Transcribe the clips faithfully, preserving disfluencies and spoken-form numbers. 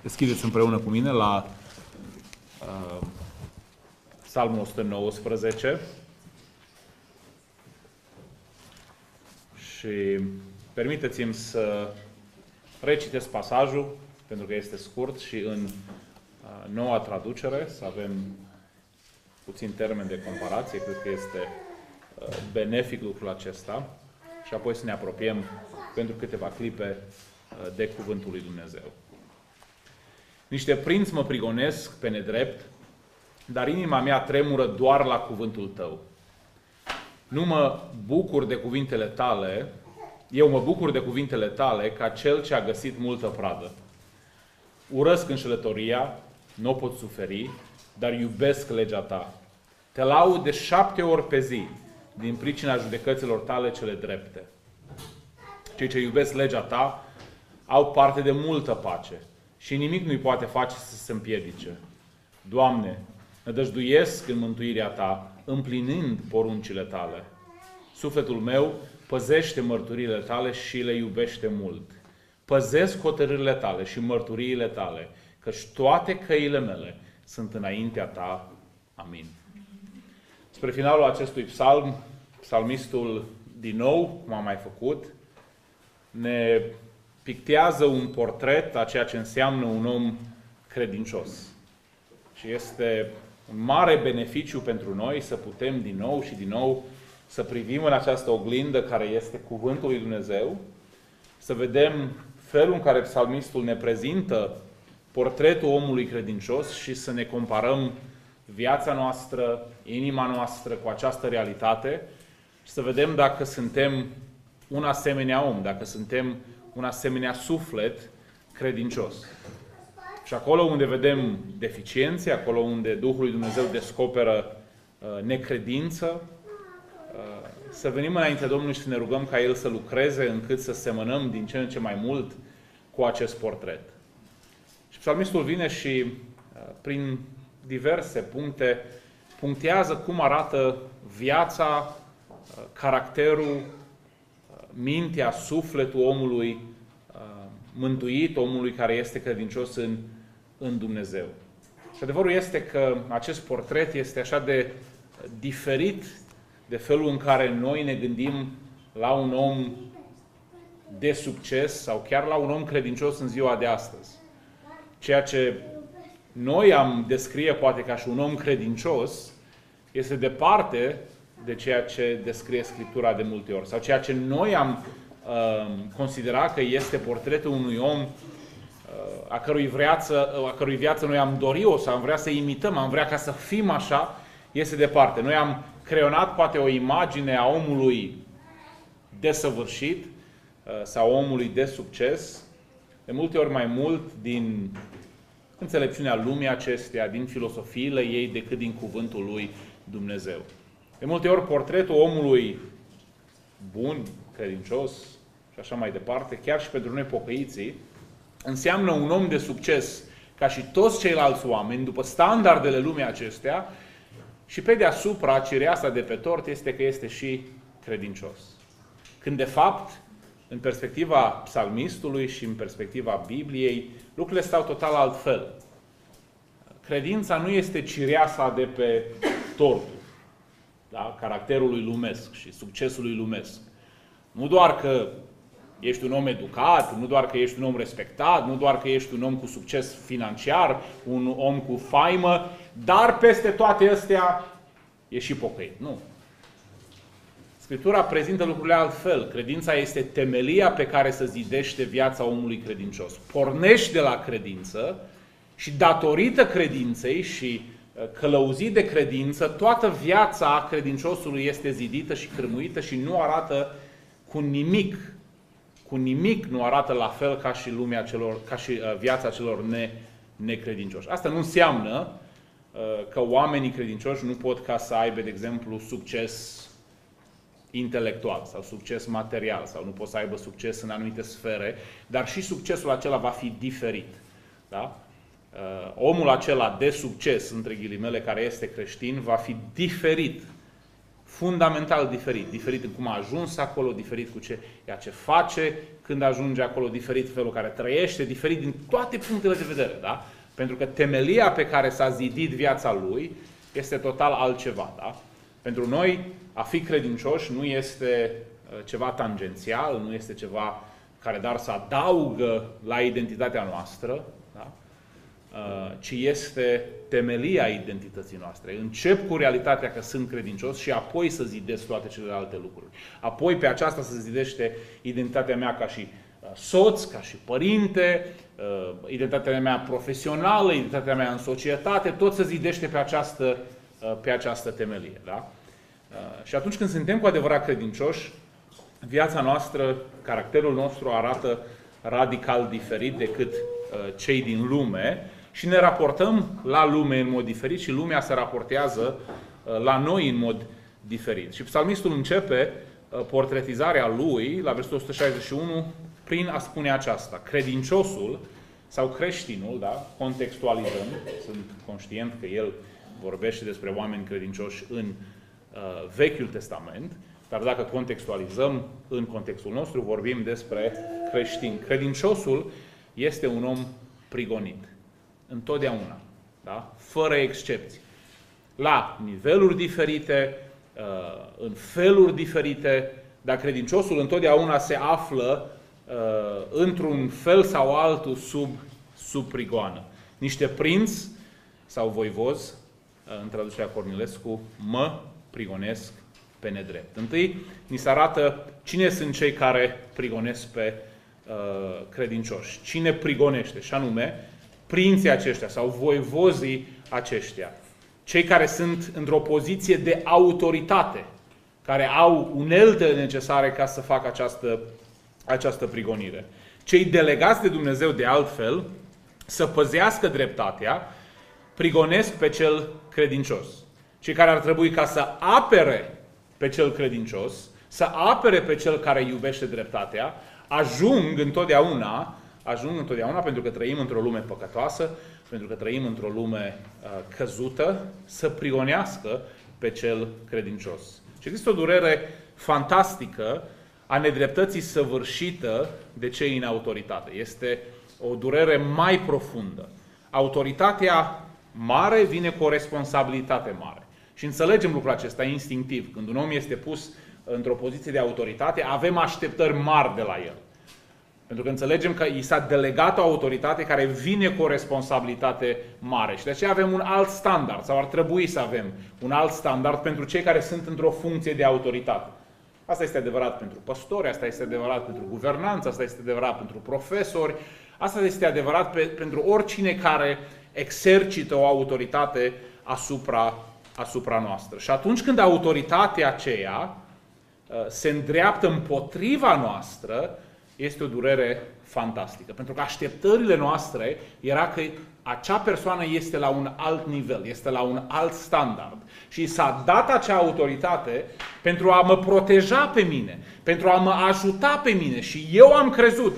Deschideți împreună cu mine la uh, Psalmul o sută nouăsprezece și permiteți-mi să recitesc pasajul, pentru că este scurt și în uh, noua traducere, să avem puțin termen de comparație, cred că este uh, benefic lucrul acesta, și apoi să ne apropiem pentru câteva clipe uh, de Cuvântul lui Dumnezeu. Niște prinți mă prigonesc pe nedrept, dar inima mea tremură doar la cuvântul tău. Nu mă bucur de cuvintele tale, eu mă bucur de cuvintele tale ca cel ce a găsit multă pradă. Urăsc înșelătoria, nu o pot suferi, dar iubesc legea ta. Te laud de șapte ori pe zi, din pricina judecăților tale cele drepte. Cei ce iubesc legea ta au parte de multă pace și nimic nu-i poate face să se împiedice. Doamne, nădăjduiesc în mântuirea ta, împlinind poruncile tale. Sufletul meu păzește mărturiile tale și le iubește mult. Păzesc hotărârile tale și mărturiile tale, căci toate căile mele sunt înaintea ta. Amin. Spre finalul acestui psalm, psalmistul, din nou, cum am mai făcut, ne pictează un portret a ceea ce înseamnă un om credincios. Și este un mare beneficiu pentru noi să putem din nou și din nou să privim în această oglindă care este Cuvântul lui Dumnezeu, să vedem felul în care psalmistul ne prezintă portretul omului credincios și să ne comparăm viața noastră, inima noastră cu această realitate și să vedem dacă suntem un asemenea om, dacă suntem un asemenea suflet credincios. Și acolo unde vedem deficiențe, acolo unde Duhul lui Dumnezeu descoperă uh, necredință, uh, să venim înaintea Domnului și să ne rugăm ca El să lucreze încât să semănăm din ce în ce mai mult cu acest portret. Și psalmistul vine și uh, prin diverse puncte punctează cum arată viața, uh, caracterul, uh, mintea, sufletul omului mântuit, omului care este credincios în, în Dumnezeu. Și adevărul este că acest portret este așa de diferit de felul în care noi ne gândim la un om de succes sau chiar la un om credincios în ziua de astăzi. Ceea ce noi am descrie poate ca și un om credincios este departe de ceea ce descrie Scriptura de multe ori. Sau ceea ce noi am considera că este portretul unui om a cărui viață, a cărui viață noi am dorit-o sau am vrea să imităm, am vrea ca să fim așa, este departe. Noi am creionat poate o imagine a omului desăvârșit sau omului de succes, de multe ori mai mult din înțelepciunea lumii acesteia, din filosofiile ei, decât din cuvântul lui Dumnezeu. De multe ori portretul omului bun, credincios și așa mai departe, chiar și pentru noi pocăiții, înseamnă un om de succes ca și toți ceilalți oameni, după standardele lumii acestea, și pe deasupra, cireasa de pe tort este că este și credincios. Când de fapt, în perspectiva psalmistului și în perspectiva Bibliei, lucrurile stau total altfel. Credința nu este cireasa de pe tortul, da? Caracterului lumesc și succesului lumesc. Nu doar că ești un om educat, nu doar că ești un om respectat, nu doar că ești un om cu succes financiar, un om cu faimă, dar peste toate astea e și pocăit. Nu. Scriptura prezintă lucrurile altfel. Credința este temelia pe care se zidește viața omului credincios. Pornești de la credință și datorită credinței și călăuzit de credință, toată viața credinciosului este zidită și cârmuită și nu arată cu nimic, cu nimic nu arată la fel ca și lumea celor, ca și uh, viața celor ne, necredincioși. Asta nu înseamnă uh, că oamenii credincioși nu pot ca să aibă, de exemplu, succes intelectual sau succes material sau nu pot să aibă succes în anumite sfere, dar și succesul acela va fi diferit. Da? Uh, omul acela de succes, între ghilimele, care este creștin, va fi diferit fundamental diferit. Diferit în cum a ajuns acolo, diferit cu ce, ce face când ajunge acolo, diferit felul care trăiește, diferit din toate punctele de vedere. Da? Pentru că temelia pe care s-a zidit viața lui este total altceva. Da? Pentru noi, a fi credincioși nu este ceva tangențial, nu este ceva care doar să adaugă la identitatea noastră, da? Ci este temelia identității noastre. Încep cu realitatea că sunt credincios și apoi să zidesc toate celelalte lucruri. Apoi pe aceasta se zidește identitatea mea ca și soț, ca și părinte, identitatea mea profesională, identitatea mea în societate, tot se zidește pe această, pe această temelie. Da? Și atunci când suntem cu adevărat credincioși, viața noastră, caracterul nostru arată radical diferit decât cei din lume și ne raportăm la lume în mod diferit și lumea se raportează la noi în mod diferit. Și psalmistul începe portretizarea lui, la versetul o sută șaizeci și unu, prin a spune aceasta. Credinciosul sau creștinul, da, contextualizăm, sunt conștient că el vorbește despre oameni credincioși în uh, Vechiul Testament, dar dacă contextualizăm în contextul nostru, vorbim despre creștini. Credinciosul este un om prigonit. Întotdeauna. Da? Fără excepții. La niveluri diferite, în feluri diferite, dar credinciosul întotdeauna se află într-un fel sau altul sub, sub prigoană. Niște prinți sau voivozi, în traducerea Cornilescu, mă prigonesc pe nedrept. Întâi, ni se arată cine sunt cei care prigonesc pe uh, credincioși. Cine prigonește, și anume, prinții aceștia sau voivozii aceștia. Cei care sunt într-o poziție de autoritate, care au uneltele necesare ca să facă această, această prigonire. Cei delegați de Dumnezeu de altfel să păzească dreptatea, prigonesc pe cel credincios. Cei care ar trebui ca să apere pe cel credincios, să apere pe cel care iubește dreptatea, ajung întotdeauna, ajung întotdeauna pentru că trăim într-o lume păcătoasă, pentru că trăim într-o lume uh, căzută, să prigonească pe cel credincios. Și există o durere fantastică a nedreptății săvârșită de cei în autoritate. Este o durere mai profundă. Autoritatea mare vine cu o responsabilitate mare. Și înțelegem lucrul acesta instinctiv. Când un om este pus într-o poziție de autoritate, avem așteptări mari de la el. Pentru că înțelegem că i s-a delegat o autoritate care vine cu o responsabilitate mare. Și de aceea avem un alt standard, sau ar trebui să avem un alt standard pentru cei care sunt într-o funcție de autoritate. Asta este adevărat pentru păstori, asta este adevărat pentru guvernanță, asta este adevărat pentru profesori, asta este adevărat pe, pentru oricine care exercită o autoritate asupra, asupra noastră. Și atunci când autoritatea aceea se îndreaptă împotriva noastră, este o durere fantastică. Pentru că așteptările noastre era că acea persoană este la un alt nivel, este la un alt standard. Și s-a dat acea autoritate pentru a mă proteja pe mine, pentru a mă ajuta pe mine. Și eu am crezut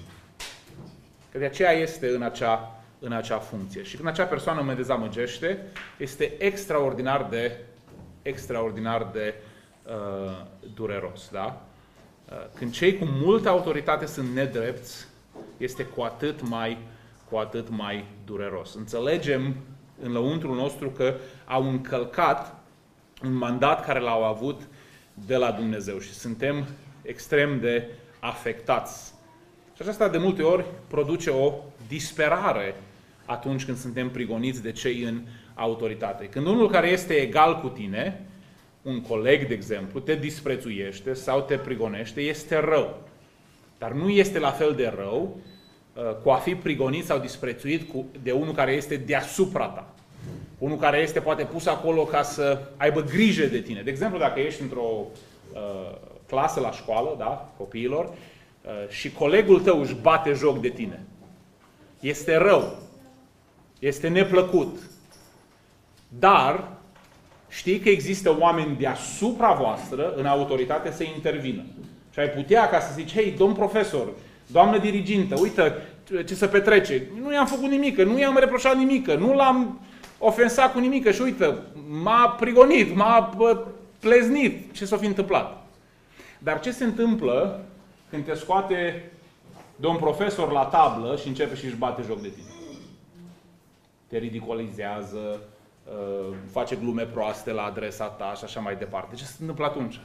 că de aceea este în acea, în acea funcție. Și când acea persoană mă dezamăgește, este extraordinar de, extraordinar de uh, dureros. Da? Când cei cu multă autoritate sunt nedrepți, este cu atât mai, cu atât mai dureros. Înțelegem în lăuntrul nostru că au încălcat un mandat care l-au avut de la Dumnezeu și suntem extrem de afectați. Și aceasta de multe ori produce o disperare atunci când suntem prigoniți de cei în autoritate. Când unul care este egal cu tine, un coleg, de exemplu, te disprețuiește sau te prigonește, este rău. Dar nu este la fel de rău uh, cu a fi prigonit sau disprețuit cu, de unul care este deasupra ta. Unul care este poate pus acolo ca să aibă grijă de tine. De exemplu, dacă ești într-o uh, clasă la școală, da, copiilor, uh, și colegul tău își bate joc de tine. Este rău. Este neplăcut. Dar știi că există oameni deasupra voastră în autoritate să intervină. Și ai putea ca să zici, hei, domn profesor, doamnă dirigintă, uite ce se petrece. Nu i-am făcut nimică, nu i-am reproșat nimică, nu l-am ofensat cu nimică și uite, m-a prigonit, m-a pleznit ce s-a fi întâmplat. Dar ce se întâmplă când te scoate domn profesor la tablă și începe și își bate joc de tine? Te ridiculizează, face glume proaste la adresa ta și așa mai departe. Ce se întâmplă atunci?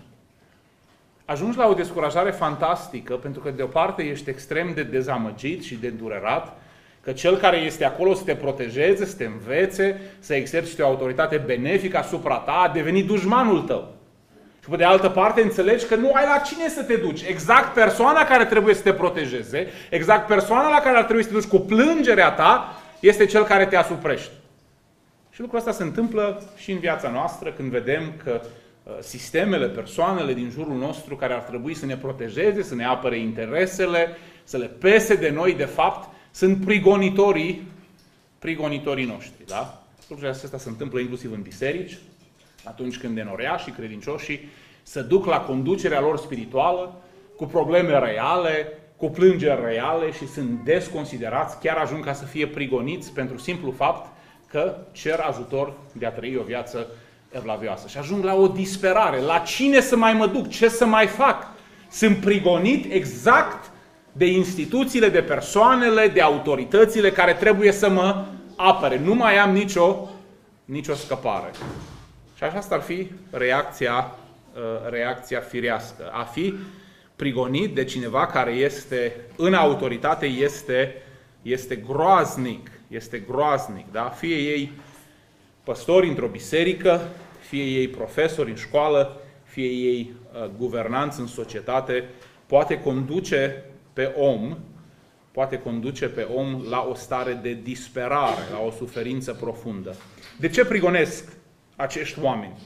Ajungi la o descurajare fantastică, pentru că de o parte ești extrem de dezamăgit și de durerat, că cel care este acolo să te protejeze, să te învețe, să exercite o autoritate benefică asupra ta, a devenit dușmanul tău. Și pe de altă parte înțelegi că nu ai la cine să te duci. Exact persoana care trebuie să te protejeze, exact persoana la care ar trebui să te duci cu plângerea ta, este cel care te asuprește. Și lucrul ăsta se întâmplă și în viața noastră, când vedem că sistemele, persoanele din jurul nostru care ar trebui să ne protejeze, să ne apere interesele, să le pese de noi, de fapt, sunt prigonitorii, prigonitorii noștri. Da? Lucrurile astea se întâmplă inclusiv în biserici, atunci când enoriașii, credincioșii, se duc la conducerea lor spirituală cu probleme reale, cu plângeri reale și sunt desconsiderați, chiar ajung ca să fie prigoniți pentru simplu fapt că cer ajutor de a trăi o viață evlavioasă. Și ajung la o disperare. La cine să mai mă duc? Ce să mai fac? Sunt prigonit exact de instituțiile, de persoanele, de autoritățile care trebuie să mă apere. Nu mai am nicio, nicio scăpare. Și așa ar fi reacția, reacția firească. A fi prigonit de cineva care este în autoritate este, este groaznic. Este groaznic. Da? Fie ei păstori într-o biserică, fie ei profesori în școală, fie ei uh, guvernanți în societate, poate conduce pe om, poate conduce pe om la o stare de disperare, la o suferință profundă. De ce prigonesc acești oameni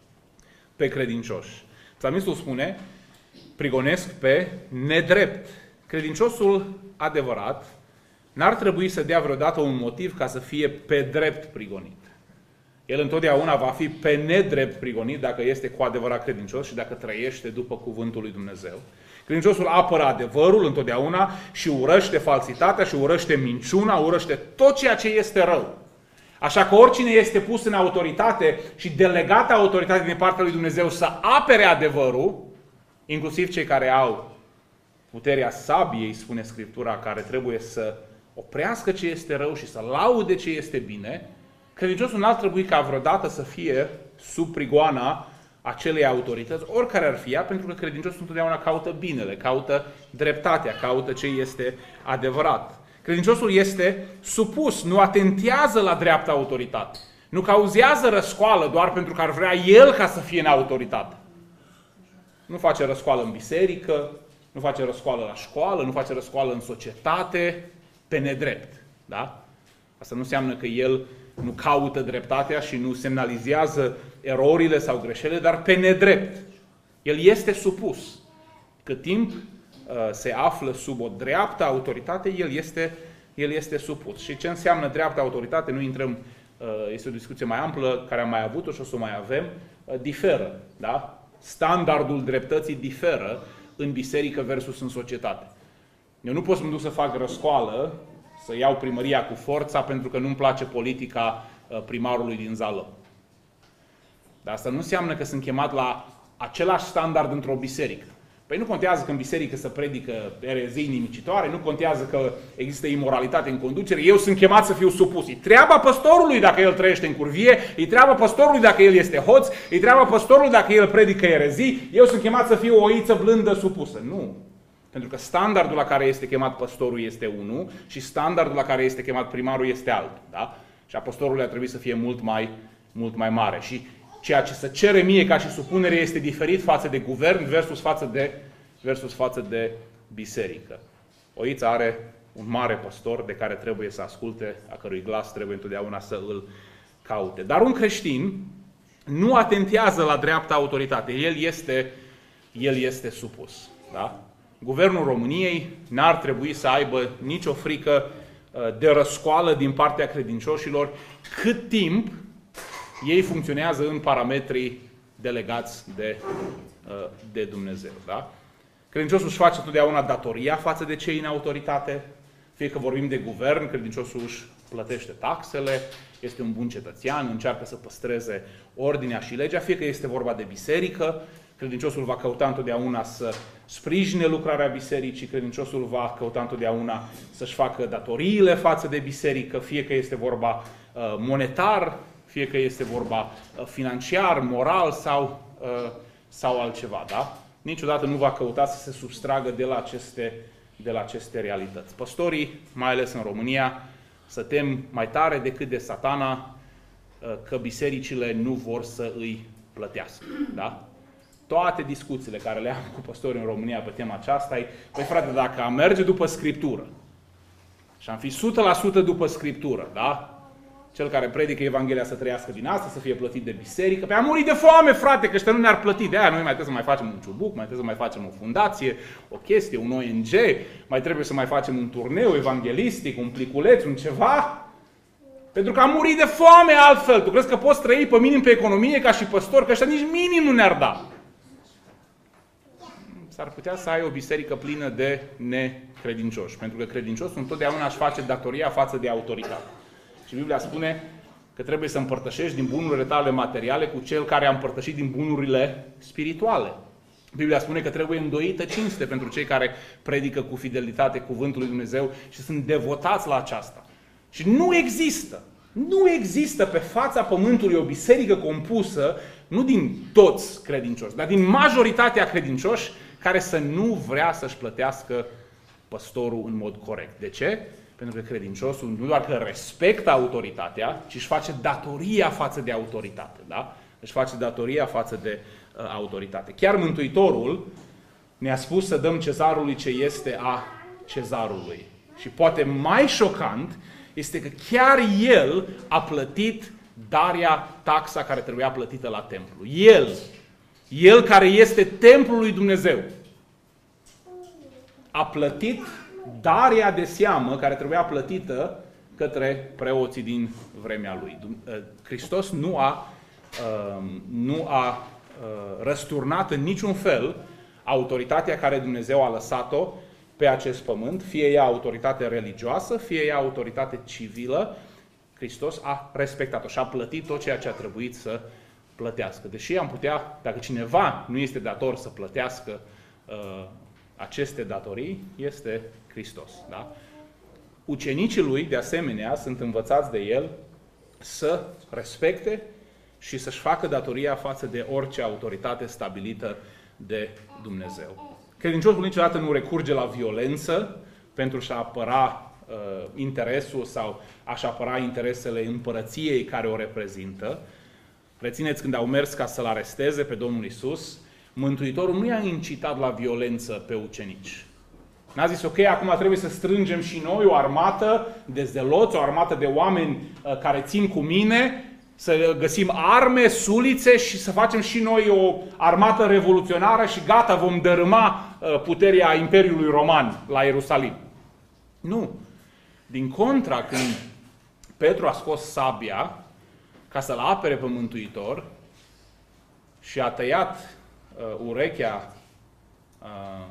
pe credincioși? Psalmistul spune, prigonesc pe nedrept. Credinciosul adevărat n-ar trebui să dea vreodată un motiv ca să fie pe drept prigonit. El întotdeauna va fi pe nedrept prigonit dacă este cu adevărat credincios și dacă trăiește după cuvântul lui Dumnezeu. Credinciosul apără adevărul întotdeauna și urăște falsitatea și urăște minciuna, urăște tot ceea ce este rău. Așa că oricine este pus în autoritate și delegată autoritate din partea lui Dumnezeu să apere adevărul, inclusiv cei care au puterea sabiei, spune Scriptura, care trebuie să oprească ce este rău și să laude ce este bine, credinciosul n-ar trebui ca vreodată să fie sub prigoana acelei autorități, oricare ar fi ea, pentru că credinciosul întotdeauna caută binele, caută dreptatea, caută ce este adevărat. Credinciosul este supus, nu atentează la dreapta autoritate. Nu cauzează răscoală doar pentru că ar vrea el ca să fie în autoritate. Nu face răscoală în biserică, nu face răscoală la școală, nu face răscoală în societate, pe nedrept. Da? Asta nu înseamnă că el nu caută dreptatea și nu semnalizează erorile sau greșelile, dar pe nedrept. El este supus. Cât timp uh, se află sub o dreaptă autoritate, el este, el este supus. Și ce înseamnă dreaptă autoritate, nu intrăm, uh, este o discuție mai amplă, care am mai avut-o și o să o mai avem, uh, diferă. Da? Standardul dreptății diferă în biserică versus în societate. Eu nu pot să mă duc să fac răscoală, să iau primăria cu forța pentru că nu-mi place politica primarului din Zalău. Dar asta nu înseamnă că sunt chemat la același standard într-o biserică. Păi nu contează că în biserică se predică erezii nimicitoare, nu contează că există imoralitate în conducere, eu sunt chemat să fiu supus. E treaba păstorului dacă el trăiește în curvie, e treaba păstorului dacă el este hoț, e treaba păstorului dacă el predică erezii, eu sunt chemat să fiu o oiță blândă supusă. Nu. Pentru că standardul la care este chemat păstorul este unul și standardul la care este chemat primarul este altul. Da? Și a păstorului ar trebui să fie mult mai, mult mai mare. Și ceea ce se cere mie ca și supunere este diferit față de guvern versus față de, versus față de biserică. Oița are un mare păstor de care trebuie să asculte, a cărui glas trebuie întotdeauna să îl caute. Dar un creștin nu atentează la dreapta autoritate. El este, el este supus. Da? Guvernul României n-ar trebui să aibă nicio frică de răscoală din partea credincioșilor cât timp ei funcționează în parametrii delegați de, de Dumnezeu. Da? Credinciosul își face întotdeauna datoria față de cei în autoritate, Fie că vorbim de guvern, credinciosul își plătește taxele, este un bun cetățean, încearcă să păstreze ordinea și legea, fie că este vorba de biserică, credinciosul va căuta întotdeauna să sprijine lucrarea bisericii, credinciosul va căuta întotdeauna să-și facă datoriile față de biserică, fie că este vorba uh, monetar, fie că este vorba uh, financiar, moral sau, uh, sau altceva. Da? Niciodată nu va căuta să se substragă de la aceste, de la aceste realități. Păstorii, mai ales în România, se tem mai tare decât de Satana uh, că bisericile nu vor să îi plătească. Da? Toate discuțiile care le am cu păstori în România pe tema aceasta e, păi frate, dacă am merge după Scriptură și am fi o sută la sută după Scriptură, da? Cel care predică Evanghelia să trăiască din asta, să fie plătit de biserică, pe a murit de foame, frate, că ăștia nu ne-ar plăti. De aia noi mai trebuie să mai facem un ciubuc, mai trebuie să mai facem o fundație, o chestie, un O N G, mai trebuie să mai facem un turneu evanghelistic, un pliculeț, un ceva. Pentru că am murit de foame altfel. Tu crezi că poți trăi pe minim pe economie ca și păstor, că ăștia nici minim nu ne-ar da. S-ar putea să ai o biserică plină de necredincioși. Pentru că credinciosul întotdeauna își face datoria față de autoritate. Și Biblia spune că trebuie să împărtășești din bunurile tale materiale cu cel care a împărtășit din bunurile spirituale. Biblia spune că trebuie îndoită cinste pentru cei care predică cu fidelitate cuvântul lui Dumnezeu și sunt devotați la aceasta. Și nu există, nu există pe fața pământului o biserică compusă, nu din toți credincioși, dar din majoritatea credincioși, care să nu vrea să-și plătească păstorul în mod corect. De ce? Pentru că credinciosul nu doar că respectă autoritatea, ci își face datoria față de autoritate. Da? Își face datoria față de uh, autoritate. Chiar Mântuitorul ne-a spus să dăm cezarului ce este a cezarului. Și poate mai șocant este că chiar el a plătit daria, taxa care trebuia plătită la templu. El, el care este templul lui Dumnezeu, a plătit daria de seamă care trebuia plătită către preoții din vremea lui. Hristos nu a, nu a răsturnat în niciun fel autoritatea care Dumnezeu a lăsat-o pe acest pământ, fie ea autoritate religioasă, fie ea autoritate civilă. Hristos a respectat-o și a plătit tot ceea ce a trebuit să plătească. Deși am putea, dacă cineva nu este dator să plătească uh, aceste datorii, este Hristos. Da? Ucenicii lui, de asemenea, sunt învățați de el să respecte și să-și facă datoria față de orice autoritate stabilită de Dumnezeu. Credinciosul niciodată nu recurge la violență pentru a-și apăra uh, interesul sau a-și apăra interesele împărăției care o reprezintă. Rețineți, când au mers ca să-L aresteze pe Domnul Iisus, Mântuitorul nu i-a incitat la violență pe ucenici. N-a zis, ok, acum trebuie să strângem și noi o armată de zeloți, o armată de oameni uh, care țin cu mine, să găsim arme, sulițe și să facem și noi o armată revoluționară și gata, vom dărâma uh, puterea Imperiului Roman la Ierusalim. Nu. Din contra, când Petru a scos sabia ca să-L apere pe Mântuitor și a tăiat uh, urechea uh,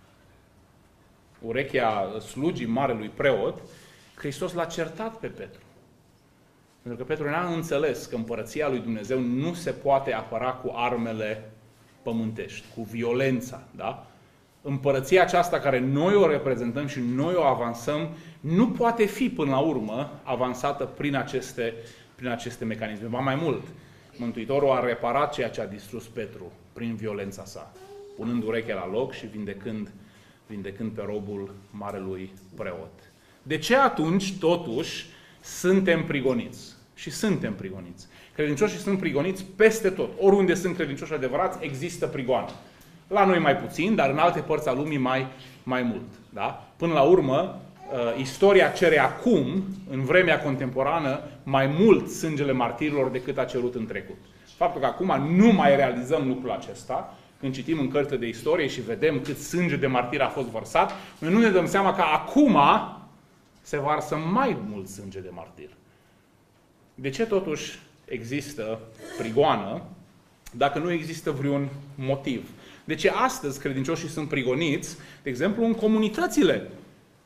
urechea slugii marelui preot, Hristos l-a certat pe Petru. Pentru că Petru n-a înțeles că împărăția lui Dumnezeu nu se poate apăra cu armele pământești, cu violența. Da? Împărăția aceasta care noi o reprezentăm și noi o avansăm, nu poate fi până la urmă avansată prin aceste, prin aceste mecanisme. Ba mai mult, Mântuitorul a reparat ceea ce a distrus Petru prin violența sa, punând urechea la loc și vindecând, vindecând pe robul marelui preot. De ce atunci, totuși, suntem prigoniți? Și suntem prigoniți. Credincioșii sunt prigoniți peste tot. Oriunde sunt credincioși adevărați, există prigoană. La noi mai puțin, dar în alte părți a lumii mai, mai mult. Da? Până la urmă, istoria cere acum, în vremea contemporană, mai mult sângele martirilor decât a cerut în trecut. Faptul că acum nu mai realizăm lucrul acesta, când citim în cărțile de istorie și vedem cât sânge de martir a fost vărsat, noi nu ne dăm seama că acum se varsă mai mult sânge de martir. De ce totuși există prigoană dacă nu există vreun motiv? De ce astăzi credincioșii sunt prigoniți, de exemplu, în comunitățile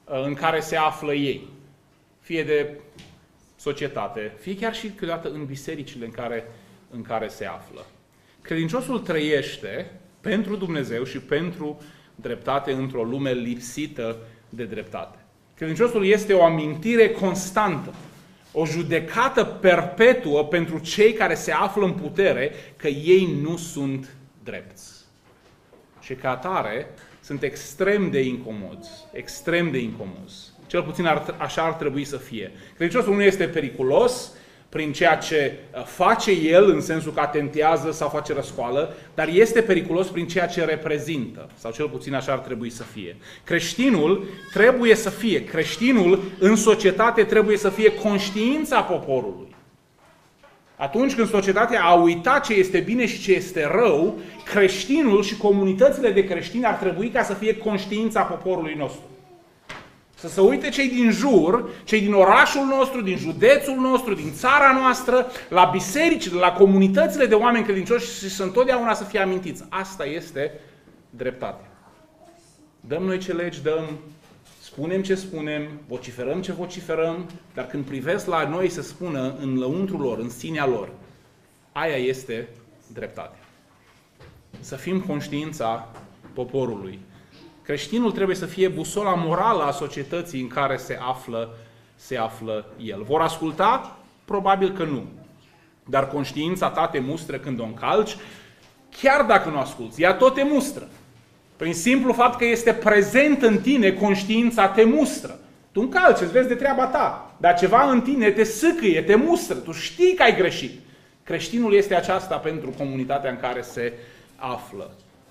în care se află ei. Fie de societate, fie chiar și câteodată în bisericile în care, în care se află. Credinciosul trăiește pentru Dumnezeu și pentru dreptate într-o lume lipsită de dreptate. Credinciosul este o amintire constantă, o judecată perpetuă pentru cei care se află în putere că ei nu sunt drepți. Și ca atare sunt extrem de incomozi, extrem de incomozi. Cel puțin ar, așa ar trebui să fie. Credinciosul nu este periculos prin ceea ce face el, în sensul că atentează sau face răscoală, dar este periculos prin ceea ce reprezintă, sau cel puțin așa ar trebui să fie. Creștinul trebuie să fie, creștinul în societate trebuie să fie conștiința poporului. Atunci când societatea a uitat ce este bine și ce este rău, creștinul și comunitățile de creștini ar trebui ca să fie conștiința poporului nostru. Să se uite cei din jur, cei din orașul nostru, din județul nostru, din țara noastră, la bisericile, la comunitățile de oameni credincioși și să întotdeauna să fie amintiți. Asta este dreptatea. Dăm noi ce legi dăm, spunem ce spunem, vociferăm ce vociferăm, dar când privesc la noi să spună în lăuntrul lor, în sinea lor, aia este dreptatea. Să fim conștiința poporului. Creștinul trebuie să fie busola morală a societății în care se află, se află el. Vor asculta? Probabil că nu. Dar conștiința ta te mustră când o încalci, chiar dacă nu asculți, ea tot te mustră. Prin simplu fapt că este prezent în tine, conștiința te mustră. Tu încalci, îți vezi de treaba ta, dar ceva în tine te sâcâie, te mustră, tu știi că ai greșit. Creștinul este aceasta pentru comunitatea în care se află.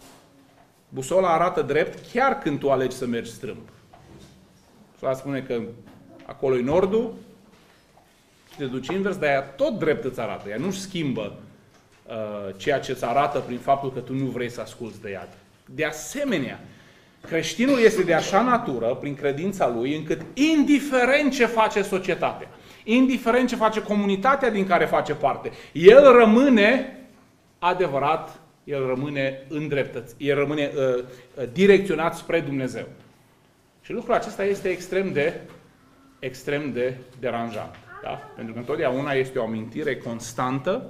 Busola arată drept chiar când tu alegi să mergi strâmb. Busola spune că acolo e nordul, te duci invers, dar ea tot drept îți arată. Ea nu-și schimbă uh, ceea ce îți arată prin faptul că tu nu vrei să asculți de ea. De asemenea, creștinul este de așa natură, prin credința lui, încât indiferent ce face societatea, indiferent ce face comunitatea din care face parte, el rămâne adevărat, el rămâne îndreptățit, el rămâne uh, direcționat spre Dumnezeu. Și lucrul acesta este extrem de, extrem de deranjant. Da? Pentru că întotdeauna este o amintire constantă,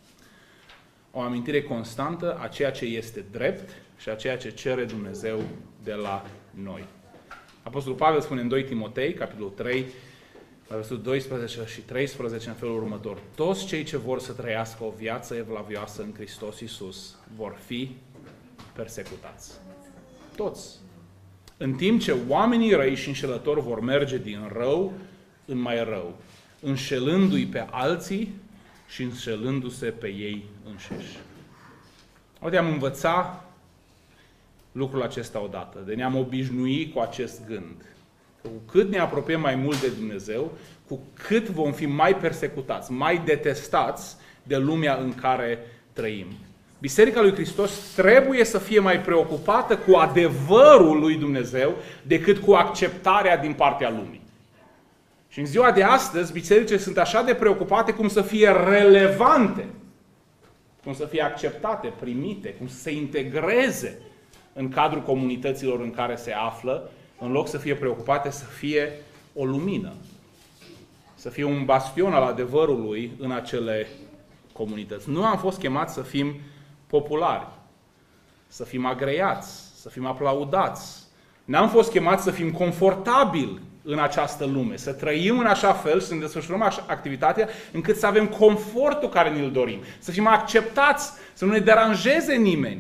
o amintire constantă a ceea ce este drept și a ceea ce cere Dumnezeu de la noi. Apostolul Pavel spune în doi Timotei, capitolul trei, versetul doisprezece și treisprezece, în felul următor. Toți cei ce vor să trăiască o viață evlavioasă în Hristos Iisus vor fi persecutați. Toți. În timp ce oamenii răi și înșelători vor merge din rău în mai rău, înșelându-i pe alții și înșelându-se pe ei înșiși. Uite, am învățat lucrul acesta odată, de ne-am obișnuit cu acest gând. Că cu cât ne apropiem mai mult de Dumnezeu, cu cât vom fi mai persecutați, mai detestați de lumea în care trăim. Biserica lui Hristos trebuie să fie mai preocupată cu adevărul lui Dumnezeu decât cu acceptarea din partea lumii. Și în ziua de astăzi, bisericile sunt așa de preocupate cum să fie relevante, cum să fie acceptate, primite, cum să se integreze în cadrul comunităților în care se află, în loc să fie preocupate să fie o lumină, să fie un bastion al adevărului în acele comunități. Nu am fost chemați să fim populari, să fim agreiați, să fim aplaudați. N-am fost chemați să fim confortabili în această lume, să trăim în așa fel și să ne desfășurăm activitatea încât să avem confortul care ne-l dorim, să fim acceptați, să nu ne deranjeze nimeni.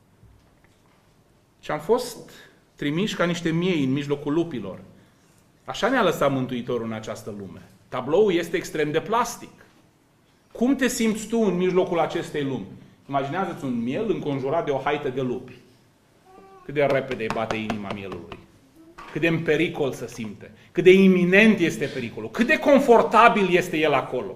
Și am fost trimiși ca niște miei în mijlocul lupilor. Așa ne-a lăsat Mântuitorul în această lume. Tabloul este extrem de plastic. Cum te simți tu în mijlocul acestei lumi? Imaginează-ți un miel înconjurat de o haită de lupi. Cât de repede îi bate inima mielului. Cât de în pericol se simte. Cât de iminent este pericolul. Cât de confortabil este el acolo.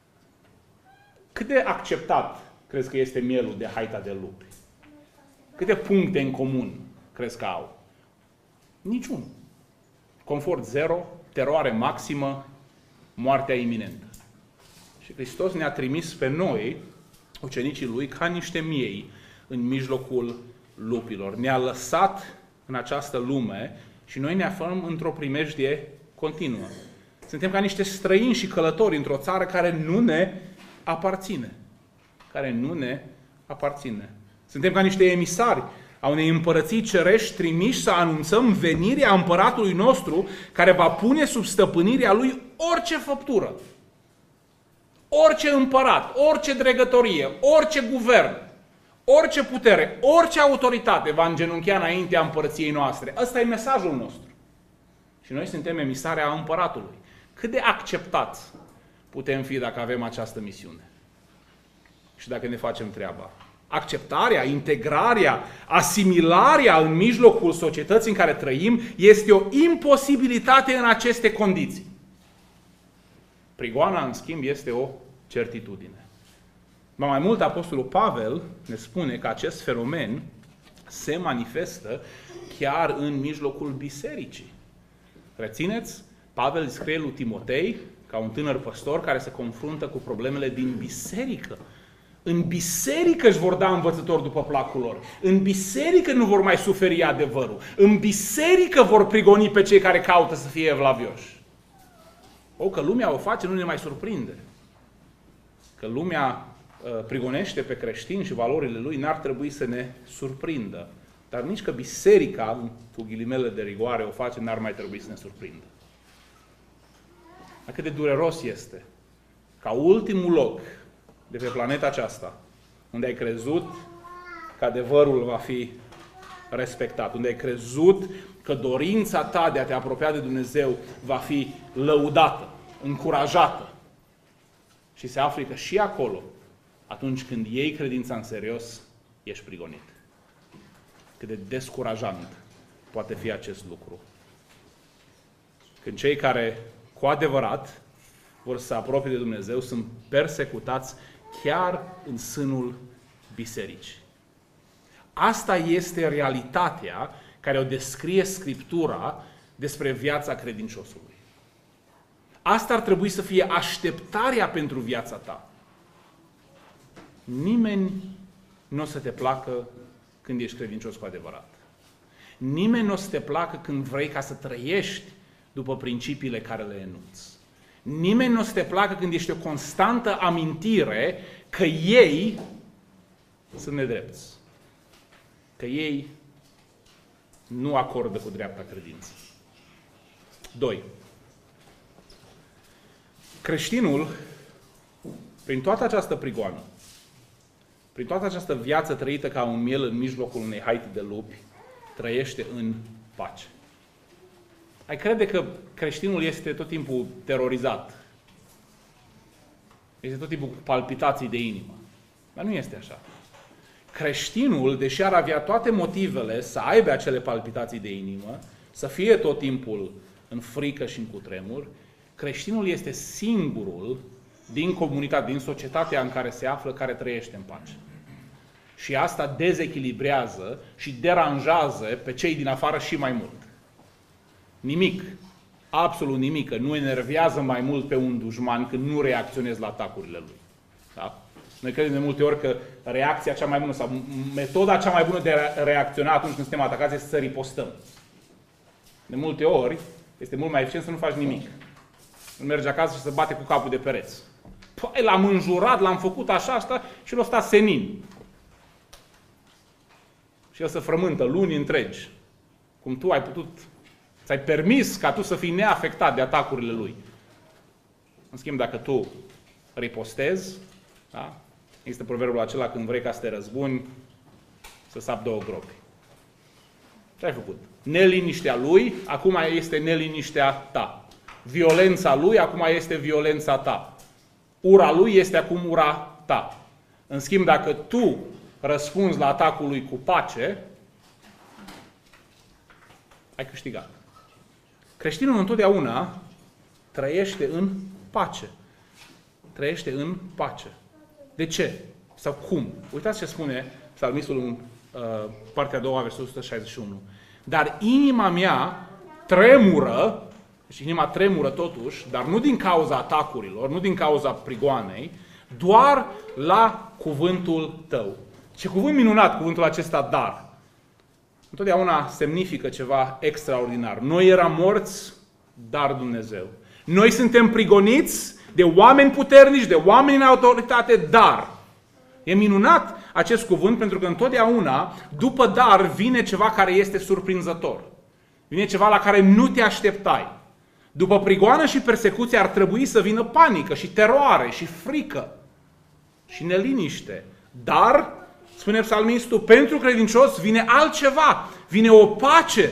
Cât de acceptat crezi că este mielul de haita de lupi? Câte puncte în comun crezi că au? Niciunul. Confort zero, teroare maximă, moartea iminentă. Și Hristos ne-a trimis pe noi, ucenicii Lui, ca niște miei în mijlocul lupilor. Ne-a lăsat în această lume Și noi ne aflăm într-o primejdie continuă. Suntem ca niște străini și călători într-o țară care nu ne aparține. Care nu ne aparține. Suntem ca niște emisari a unei împărății cerești trimiși să anunțăm venirea împăratului nostru care va pune sub stăpânirea lui orice făptură. Orice împărat, orice dregătorie, orice guvern, orice putere, orice autoritate va îngenunchea înaintea împărăției noastre. Ăsta e mesajul nostru. Și noi suntem emisari a împăratului. Cât de acceptați putem fi dacă avem această misiune? Și dacă ne facem treaba? Acceptarea, integrarea, asimilarea în mijlocul societății în care trăim este o imposibilitate în aceste condiții. Prigoana, în schimb, este o certitudine. Mai mult, Apostolul Pavel ne spune că acest fenomen se manifestă chiar în mijlocul bisericii. Rețineți? Pavel scrie lui Timotei, ca un tânăr păstor care se confruntă cu problemele din biserică. În biserică își vor da învățători după placul lor. În biserică nu vor mai suferi adevărul. În biserică vor prigoni pe cei care caută să fie evlavioși. O, că lumea o face, nu ne mai surprinde. Că lumea uh, prigonește pe creștini și valorile lui, n-ar trebui să ne surprindă. Dar nici că biserica, cu ghilimele de rigoare, o face, n-ar mai trebui să ne surprindă. Cât de dureros este ca ultimul loc de pe planeta aceasta, unde ai crezut că adevărul va fi respectat, unde ai crezut că dorința ta de a te apropia de Dumnezeu va fi lăudată, încurajată, și se află că și acolo, atunci când iei credința în serios, ești prigonit. Cât de descurajant poate fi acest lucru. Când cei care cu adevărat vor să se apropie de Dumnezeu sunt persecutați chiar în sânul bisericii. Asta este realitatea care o descrie Scriptura despre viața credinciosului. Asta ar trebui să fie așteptarea pentru viața ta. Nimeni nu o să te placă când ești credincios cu adevărat. Nimeni nu o să te placă când vrei ca să trăiești după principiile care le enunți. Nimeni nu o să te placă când ești o constantă amintire că ei sunt nedrepți. Că ei nu acordă cu dreapta credință. Doi. Creștinul, prin toată această prigoană, prin toată această viață trăită ca un miel în mijlocul unei haite de lupi, trăiește în pace. Ai crede că creștinul este tot timpul terorizat. Este tot timpul cu palpitații de inimă. Dar nu este așa. Creștinul, deși ar avea toate motivele să aibă acele palpitații de inimă, să fie tot timpul în frică și în cutremur, creștinul este singurul din comunitate, din societatea în care se află, care trăiește în pace. Și asta dezechilibrează și deranjează pe cei din afară și mai mult. Nimic, absolut nimic, nu enervează mai mult pe un dușman când nu reacționezi la atacurile lui. Da? Noi credem de multe ori că reacția cea mai bună sau metoda cea mai bună de a reacționa atunci când suntem atacați este să ripostăm. De multe ori este mult mai eficient să nu faci nimic. Nu mergi acasă și să bate cu capul de pereți. Păi, l-am înjurat, l-am făcut așa, asta și l-a stat senin. Și el să frământă luni întregi. Cum tu ai putut, ți-ai permis ca tu să fii neafectat de atacurile lui. În schimb, dacă tu ripostezi, da? Există proverbul acela, când vrei ca să te răzbuni, să sapi două gropi. Ce ai făcut? Neliniștea lui, acum este neliniștea ta. Violența lui, acum este violența ta. Ura lui este acum ura ta. În schimb, dacă tu răspunzi la atacul lui cu pace, ai câștigat. Creștinul întotdeauna trăiește în pace. Trăiește în pace. De ce? Sau cum? Uitați ce spune psalmistul în uh, partea a doua, versetul o sută șaizeci și unu. Dar inima mea tremură, și inima tremură totuși, dar nu din cauza atacurilor, nu din cauza prigoanei, doar la cuvântul tău. Ce cuvânt minunat, cuvântul acesta, dar. întotdeauna semnifică ceva extraordinar. Noi eram morți, dar Dumnezeu. Noi suntem prigoniți de oameni puternici, de oameni în autoritate, dar. E minunat acest cuvânt pentru că întotdeauna, după dar, vine ceva care este surprinzător. Vine ceva la care nu te așteptai. După prigoană și persecuție ar trebui să vină panică și teroare și frică și neliniște. Dar, spune psalmistul, pentru credincios vine altceva, vine o pace.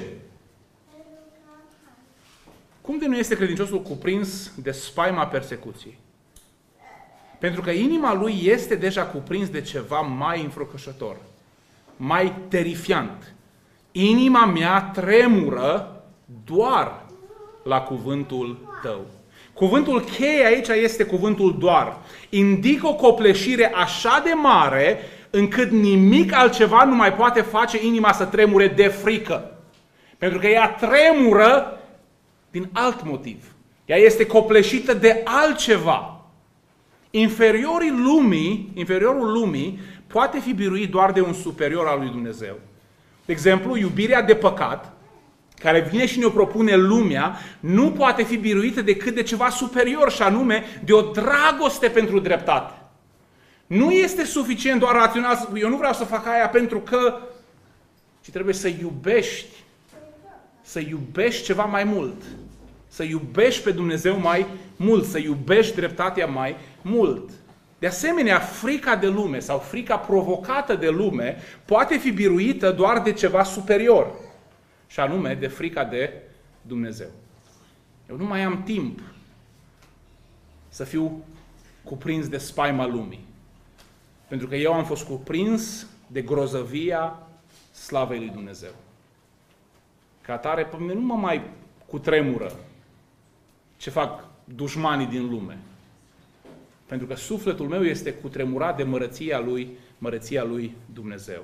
Cum de nu este credinciosul cuprins de spaima persecuției? Pentru că inima lui este deja cuprins de ceva mai înfricoșător, mai terifiant. Inima mea tremură doar la cuvântul tău. Cuvântul cheie aici este cuvântul doar. Indică o copleșire așa de mare încât nimic altceva nu mai poate face inima să tremure de frică. Pentru că ea tremură din alt motiv. Ea este copleșită de altceva. Inferiorii lumii, inferiorul lumii poate fi biruit doar de un superior al lui Dumnezeu. De exemplu, iubirea de păcat, care vine și ne-o propune lumea, nu poate fi biruită decât de ceva superior, și anume de o dragoste pentru dreptate. Nu este suficient doar rațional să spui, eu nu vreau să fac aia pentru că, ci trebuie să iubești, să iubești ceva mai mult, să iubești pe Dumnezeu mai mult, să iubești dreptatea mai mult. De asemenea, frica de lume sau frica provocată de lume poate fi biruită doar de ceva superior, și anume de frica de Dumnezeu. Eu nu mai am timp să fiu cuprins de spaima lumii, pentru că eu am fost cuprins de grozăvia slavei lui Dumnezeu. Ca atare, pe mine nu mă mai cutremură ce fac dușmanii din lume. Pentru că sufletul meu este cutremurat de măreția lui, măreția lui Dumnezeu.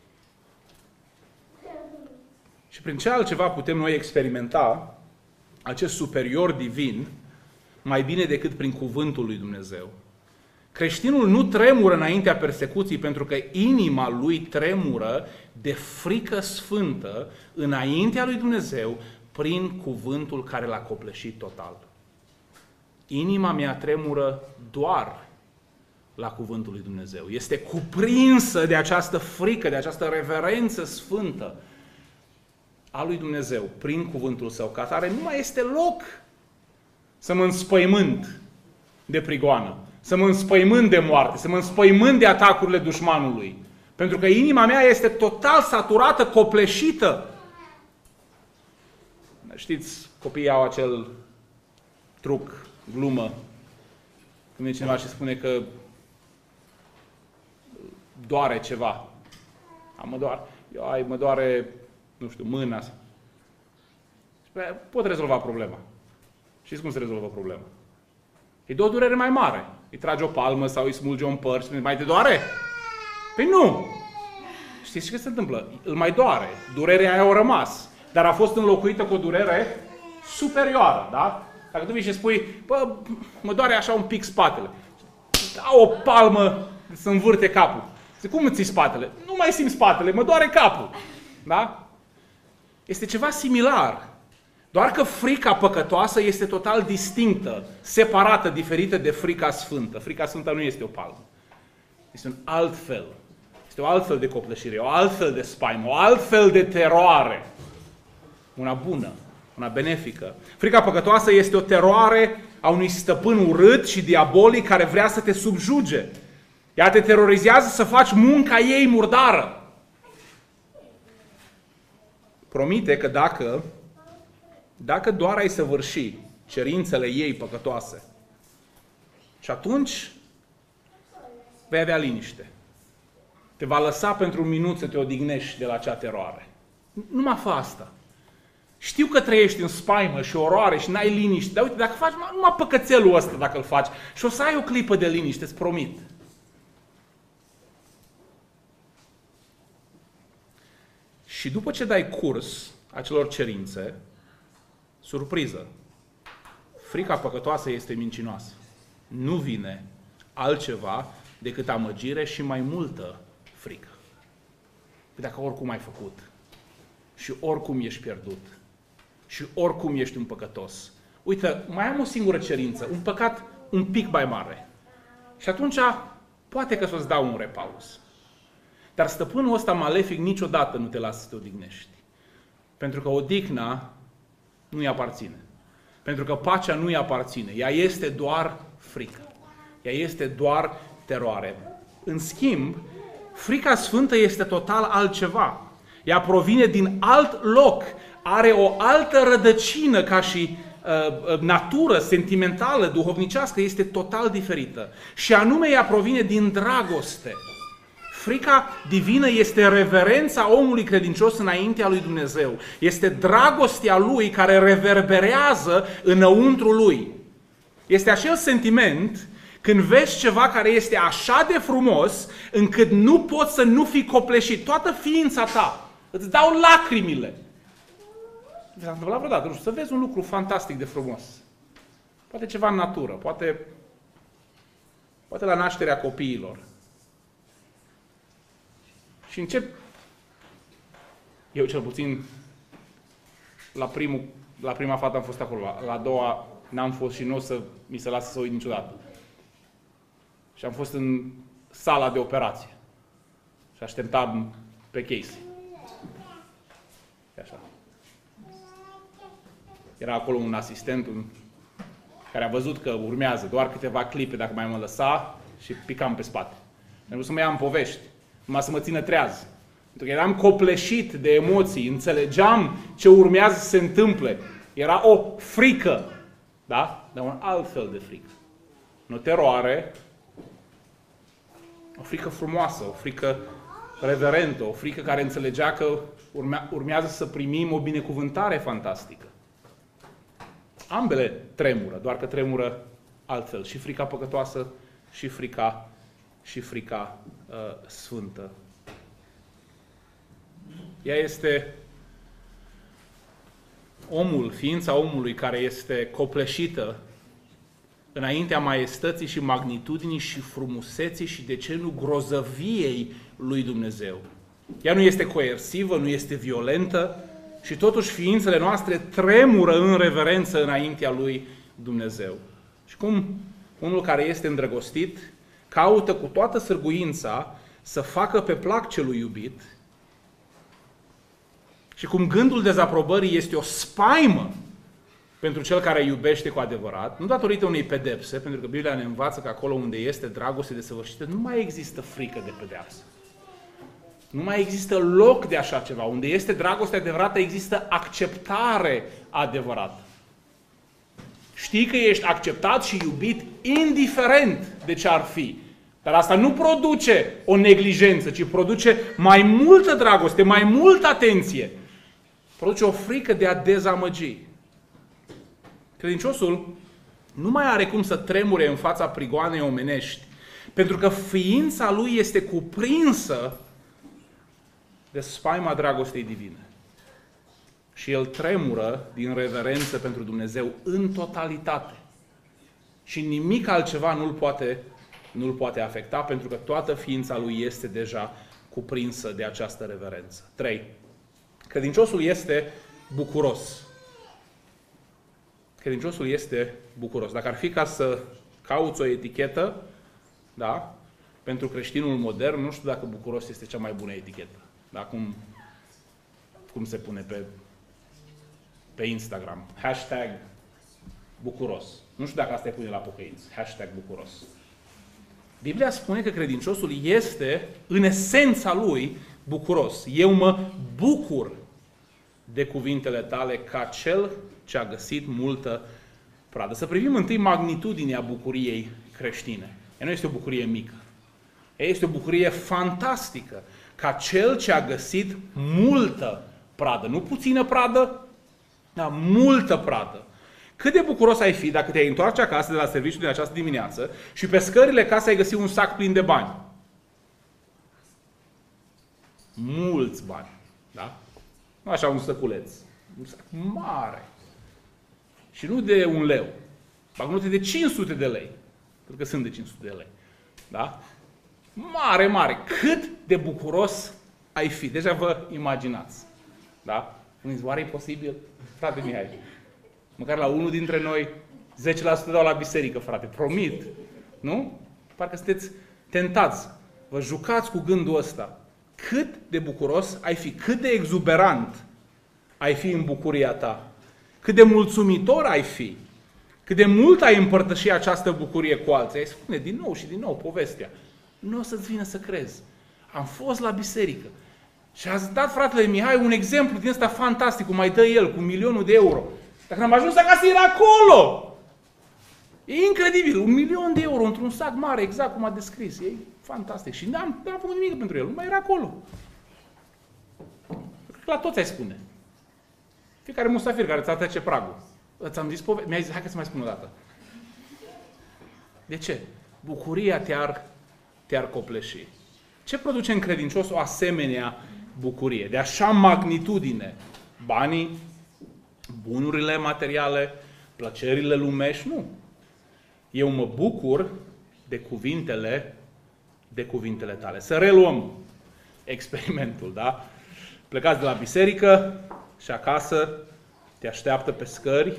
Și prin ce altceva putem noi experimenta acest superior divin mai bine decât prin cuvântul lui Dumnezeu? Creștinul nu tremură înaintea persecuției pentru că inima lui tremură de frică sfântă înaintea lui Dumnezeu prin cuvântul care l-a copleșit total. Inima mea tremură doar la cuvântul lui Dumnezeu. Este cuprinsă de această frică, de această reverență sfântă a lui Dumnezeu prin cuvântul său. Ca atare nu mai este loc să mă înspăimânt de prigoană, să mă înspăimânt de moarte, să mă înspăimânt de atacurile dușmanului. Pentru că inima mea este total saturată, copleșită. Știți, copiii au acel truc, glumă, când vine cineva și spune că doare ceva. A, mă doare, eu, ai, mă doare, nu știu, mâna. Pot rezolva problema. Știți cum se rezolvă problema? Îi dă o durere mai mare. Îi trage o palmă sau îi smulge un păr și spune, mai te doare? Păi nu! Știți ce se întâmplă? Îl mai doare. Durerea aia a rămas. Dar a fost înlocuită cu o durere superioară, da? Dacă tu vii și spui, bă, mă doare așa un pic spatele. Dau o palmă să învârte capul. Zic, cum îți ții spatele? Nu mai simt spatele, mă doare capul. Da? Este ceva similar. Doar că frica păcătoasă este total distinctă, separată, diferită de frica sfântă. Frica sfântă nu este o palmă. Este un alt fel. Este o altfel de copleșire, o altfel de spaimă, o altfel de teroare. Una bună, una benefică. Frica păcătoasă este o teroare a unui stăpân urât și diabolic care vrea să te subjuge. Ea te terorizează să faci munca ei murdară. Promite că dacă, dacă doar ai săvârși cerințele ei păcătoase, și atunci vei avea liniște. Te va lăsa pentru un minut să te odihnești de la acea teroare. Nu mă fă asta. Știu că trăiești în spaimă și oroare și n-ai liniște, dar uite, dacă faci numai păcățelul ăsta, dacă îl faci, și o să ai o clipă de liniște, îți promit. Și după ce dai curs acelor cerințe, surpriză, frica păcătoasă este mincinoasă. Nu vine altceva decât amăgire și mai multă frică. Dacă oricum ai făcut, și oricum ești pierdut. Și oricum ești un păcătos. Uite, mai am o singură cerință, un păcat un pic mai mare. Și atunci, poate că să-ți dau un repaus. Dar stăpânul ăsta malefic niciodată nu te lasă să te odihnești. Pentru că odihna nu-i aparține. Pentru că pacea nu-i aparține. Ea este doar frică. Ea este doar teroare. În schimb, frica sfântă este total altceva. Ea provine din alt loc. Are o altă rădăcină ca și uh, natură sentimentală, duhovnicească, este total diferită. Și anume ea provine din dragoste. Frica divină este reverența omului credincios înaintea lui Dumnezeu. Este dragostea lui care reverberează înăuntru lui. Este acel sentiment când vezi ceva care este așa de frumos încât nu poți să nu fii copleșit. Toată ființa ta îți dau lacrimile. S-a întâmplat vreodată, nu știu, să vezi un lucru fantastic de frumos. Poate ceva în natură, poate, poate la nașterea copiilor. Și încep, eu cel puțin, la, primul, la prima fată am fost acolo, la a doua n-am fost și nu o să mi se lasă să uit niciodată. Și am fost în sala de operație și așteptam pe Casey. E așa. Era acolo un asistent un, care a văzut că urmează doar câteva clipe dacă mai mă lăsa și picam pe spate. Mi-a vrut să mă ia în povești, numai să mă țină treaz. Pentru că eram copleșit de emoții, înțelegeam ce urmează să se întâmple. Era o frică, da? Dar un alt fel de frică. Nu teroare, o frică frumoasă, o frică reverentă, o frică care înțelegea că urmea, urmează să primim o binecuvântare fantastică. Ambele tremură, doar că tremură altfel. Și frica păcătoasă și frica, și frica uh, sfântă. Ea este omul, ființa omului care este copleșită înaintea maiestății și magnitudinii și frumuseții și, de ce nu, grozăviei lui Dumnezeu. Ea nu este coersivă, nu este violentă și totuși ființele noastre tremură în reverență înaintea lui Dumnezeu. Și cum unul care este îndrăgostit caută cu toată sârguința să facă pe plac celui iubit și cum gândul dezaprobării este o spaimă pentru cel care iubește cu adevărat, nu datorită unei pedepse, pentru că Biblia ne învață că acolo unde este dragoste desăvârșită, nu mai există frică de pedeapsă. Nu mai există loc de așa ceva. Unde este dragoste adevărată, există acceptare adevărată. Știi că ești acceptat și iubit indiferent de ce ar fi. Dar asta nu produce o neglijență, ci produce mai multă dragoste, mai multă atenție. Produce o frică de a dezamăgi. Credinciosul nu mai are cum să tremure în fața prigoanei omenești, pentru că ființa lui este cuprinsă de spaima dragostei divine. Și el tremură din reverență pentru Dumnezeu în totalitate. Și nimic altceva nu-l poate, nu-l poate afecta, pentru că toată ființa lui este deja cuprinsă de această reverență. trei. Credinciosul este bucuros. Credinciosul este bucuros. Dacă ar fi ca să cauți o etichetă, da, pentru creștinul modern, nu știu dacă bucuros este cea mai bună etichetă. Da, cum, cum se pune pe, pe Instagram. Hashtag bucuros. Nu știu dacă asta e pune la pocăinți. Hashtag bucuros. Biblia spune că credinciosul este, în esența lui, bucuros. Eu mă bucur de cuvintele tale ca cel ce a găsit multă pradă. Să privim întâi magnitudinea bucuriei creștine. Ea nu este o bucurie mică. Ea este o bucurie fantastică. Ca cel ce a găsit multă pradă. Nu puțină pradă, dar multă pradă. Cât de bucuros ai fi dacă te-ai întoarce acasă de la serviciu din această dimineață și pe scările casei ai găsit un sac plin de bani. Mulți bani. Da? Nu așa un săculeț. Un sac mare. Și nu de un leu. Bagnote de cinci sute de lei. Pentru că sunt de cinci sute de lei. Da? Mare, mare. Cât de bucuros ai fi. Deja vă imaginați. Da? Unii oare e posibil? Frate Mihai, măcar la unul dintre noi, zece la sută dau la biserică, frate, promit. Nu? Parcă sunteți tentați. Vă jucați cu gândul ăsta. Cât de bucuros ai fi, cât de exuberant ai fi în bucuria ta, cât de mulțumitor ai fi, cât de mult ai împărtăși această bucurie cu alții. Ai spune din nou și din nou povestea. Nu o să-ți vină să crezi. Am fost la biserică și a dat fratele Mihai un exemplu din ăsta fantastic, cum mai dă el, cu milionul de euro. Dacă am ajuns acasă, era acolo! E incredibil, un milion de euro într-un sac mare, exact cum a descris. E fantastic. Și n-am, n-am făcut nimic pentru el, nu mai era acolo. La toți ai spune. Fiecare musafir care ți-a trece pragul. Ți-am zis poveste, mi-ai zis, hai că să mai spun o dată. De ce? Bucuria te-ar, te-ar copleși. Ce produce în credincios o asemenea bucurie? De așa magnitudine. Banii, bunurile materiale, plăcerile lumești, nu. Eu mă bucur de cuvintele, de cuvintele tale. Să reluăm experimentul, da? Plecați de la biserică și acasă te așteaptă pe scări,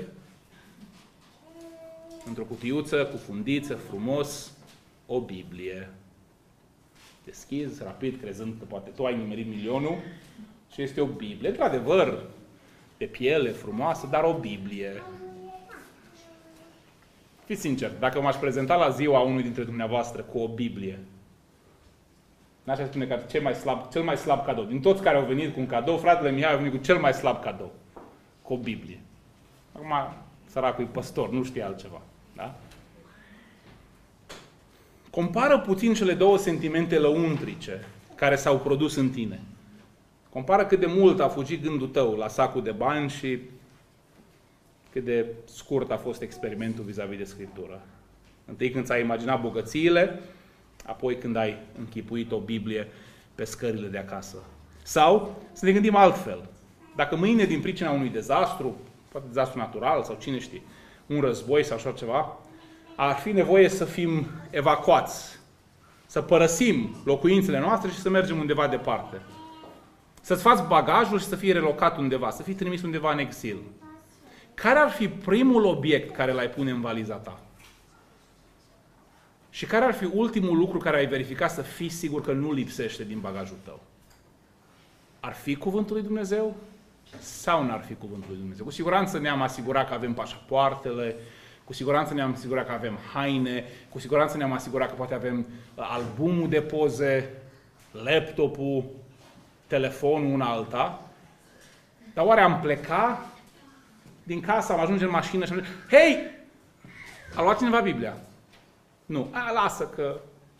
într-o cutiuță, cu fundiță, frumos, o Biblie. Deschizi rapid, crezând că poate tu ai nimerit milionul și este o Biblie. Într-adevăr, de piele, frumoasă, dar o Biblie. Fiți sincer, dacă m-aș prezenta la ziua unui dintre dumneavoastră cu o Biblie, n-aș spune că cel mai slab, cel mai slab cadou. Din toți care au venit cu un cadou, fratele Mihai a venit cu cel mai slab cadou. Cu o Biblie. Acum, săracul e păstor, nu știe altceva. Da? Compară puțin cele două sentimente lăuntrice care s-au produs în tine. Compară cât de mult a fugit gândul tău la sacul de bani și cât de scurt a fost experimentul vis-a-vis de Scriptură. Întâi când ți-ai imaginat bogățiile, apoi când ai închipuit o Biblie pe scările de acasă. Sau să ne gândim altfel. Dacă mâine, din pricina unui dezastru, poate dezastru natural sau cine știe, un război sau așa ceva, ar fi nevoie să fim evacuați, să părăsim locuințele noastre și să mergem undeva departe. Să-ți faci bagajul și să fii relocat undeva, să fii trimis undeva în exil. Care ar fi primul obiect care l-ai pune în valiza ta? Și care ar fi ultimul lucru care ai verificat să fii sigur că nu lipsește din bagajul tău? Ar fi Cuvântul lui Dumnezeu? Sau n-ar fi Cuvântul lui Dumnezeu? Cu siguranță ne-am asigurat că avem pașapoartele, cu siguranță ne-am asigurat că avem haine, cu siguranță ne-am asigurat că poate avem albumul de poze, laptopul, telefonul, una alta. Dar oare am plecat din casă, am ajunge în mașină și am zis, hei, a luat cineva Biblia? Nu, a, lasă că...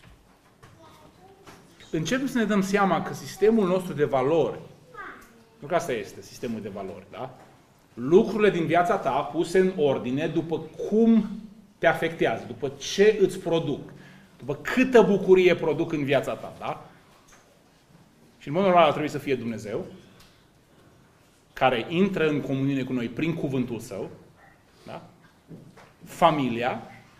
Începem să ne dăm seama că sistemul nostru de valori, nu că asta este sistemul de valori, da? Lucrurile din viața ta puse în ordine după cum te afectează, după ce îți produc, după câtă bucurie produc în viața ta, da? Și în mod normal ar trebui să fie Dumnezeu, care intră în comuniune cu noi prin cuvântul Său, da? Familia,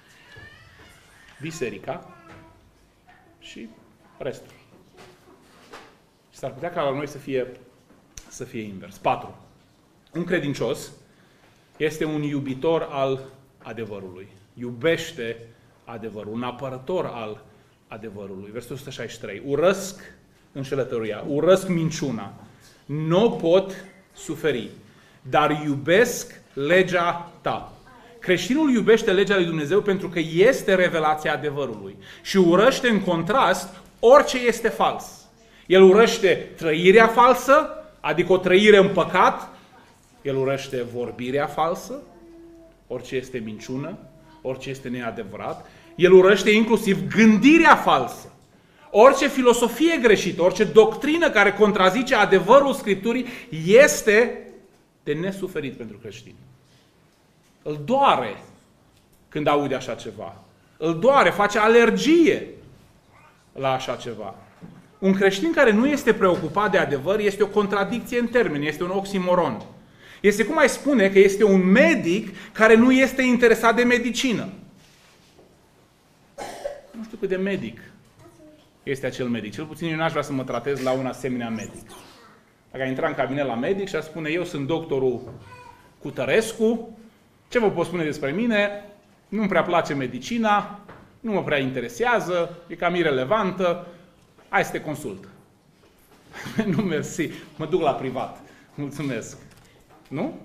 biserica și restul. Și s-ar putea ca la noi să fie, să fie invers. patru. Un credincios este un iubitor al adevărului. Iubește adevărul, un apărător al adevărului. Versul o sută șaizeci și trei. Urăsc înșelătăria, urăsc minciuna, nu pot suferi, dar iubesc legea ta. Creștinul iubește legea lui Dumnezeu pentru că este revelația adevărului și urăște în contrast orice este fals. El urăște trăirea falsă, adică o trăire în păcat, el urăște vorbirea falsă, orice este minciună, orice este neadevărat, el urăște inclusiv gândirea falsă. Orice filosofie greșită, orice doctrină care contrazice adevărul Scripturii este de nesuferit pentru creștin. Îl doare când aude așa ceva. Îl doare, face alergie la așa ceva. Un creștin care nu este preocupat de adevăr este o contradicție în termeni, este un oximoron. Este cum ai spune că este un medic care nu este interesat de medicină. Nu știu cât de medic este acel medic. Cel puțin eu n-aș vrea să mă tratez la un asemenea medic. Dacă intra în cabinet la medic și a spune, eu sunt doctorul Cutărescu, ce vă pot spune despre mine? Nu-mi prea place medicina, nu mă prea interesează, e cam irelevantă, hai să te consult. Nu, mersi, mă duc la privat. Mulțumesc. Nu?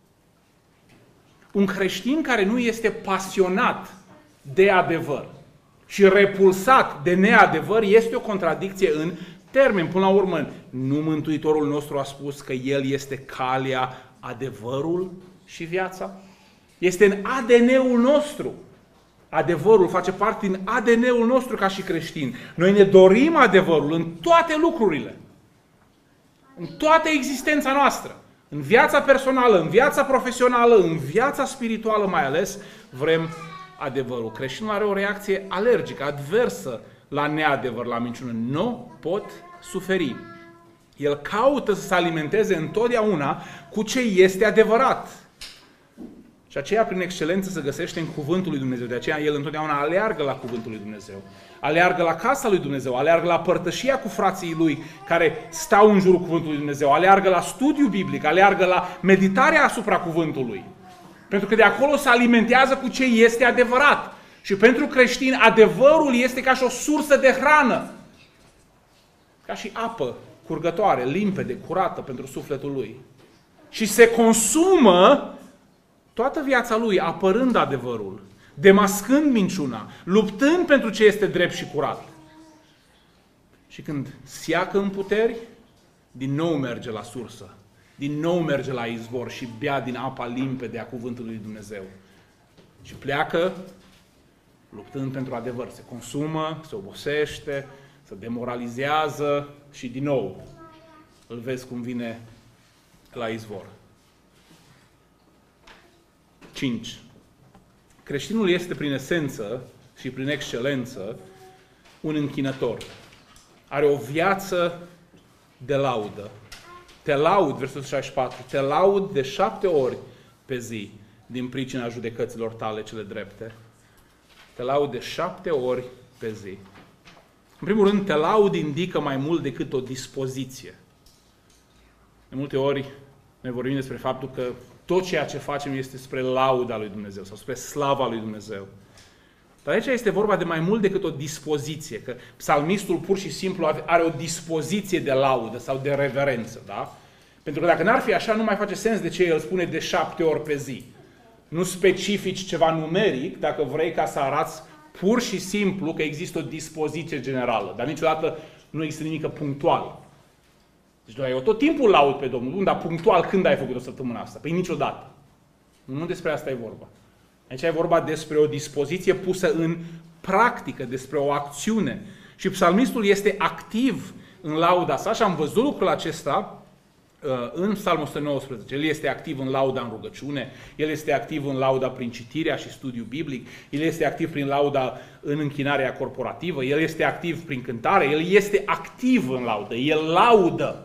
Un creștin care nu este pasionat de adevăr și repulsat de neadevăr este o contradicție în termen. Până la urmă, nu Mântuitorul nostru a spus că El este calea, adevărul și viața? Este în A D N-ul nostru. Adevărul face parte din A D N-ul nostru ca și creștini. Noi ne dorim adevărul în toate lucrurile. În toată existența noastră. În viața personală, în viața profesională, în viața spirituală mai ales, vrem adevărul. Creștinul are o reacție alergică, adversă la neadevăr, la minciună. Nu pot suferi. El caută să se alimenteze întotdeauna cu ce este adevărat. Și aceea, prin excelență, se găsește în Cuvântul lui Dumnezeu. De aceea, el întotdeauna aleargă la Cuvântul lui Dumnezeu. Aleargă la casa lui Dumnezeu. Aleargă la părtășia cu frații lui care stau în jurul Cuvântului lui Dumnezeu. Aleargă la studiu biblic. Aleargă la meditarea asupra Cuvântului. Pentru că de acolo se alimentează cu ce este adevărat. Și pentru creștini, adevărul este ca și o sursă de hrană. Ca și apă curgătoare, limpede, curată pentru sufletul lui. Și se consumă toată viața lui apărând adevărul, demascând minciuna, luptând pentru ce este drept și curat. Și când seacă în puteri, din nou merge la sursă, din nou merge la izvor și bea din apa limpede a cuvântului lui Dumnezeu. Și pleacă luptând pentru adevăr. Se consumă, se obosește, se demoralizează și din nou îl vezi cum vine la izvor. cinci. Creștinul este prin esență și prin excelență un închinător. Are o viață de laudă. Te laud, versetul șaizeci și patru, te laud de șapte ori pe zi din pricina judecăților tale cele drepte. Te laud de șapte ori pe zi. În primul rând, te laud indică mai mult decât o dispoziție. De multe ori ne vorbim despre faptul că tot ceea ce facem este spre lauda lui Dumnezeu sau spre slava lui Dumnezeu. Dar aici este vorba de mai mult decât o dispoziție, că psalmistul pur și simplu are o dispoziție de laudă sau de reverență, da? Pentru că dacă n-ar fi așa, nu mai face sens de ce el spune de șapte ori pe zi. Nu specifici ceva numeric dacă vrei ca să arăți pur și simplu că există o dispoziție generală, dar niciodată nu există nimic punctual. Deci eu tot timpul laud pe Domnul, dar punctual când ai făcut o săptămână asta? Păi niciodată. Nu despre asta e vorba. Aici e vorba despre o dispoziție pusă în practică, despre o acțiune. Și psalmistul este activ în lauda sa și am văzut lucrul acesta în Psalmul o sută nouăsprezece. El este activ în lauda în rugăciune, el este activ în lauda prin citirea și studiu biblic, el este activ prin lauda în închinarea corporativă, el este activ prin cântare, el este activ în laudă, el laudă.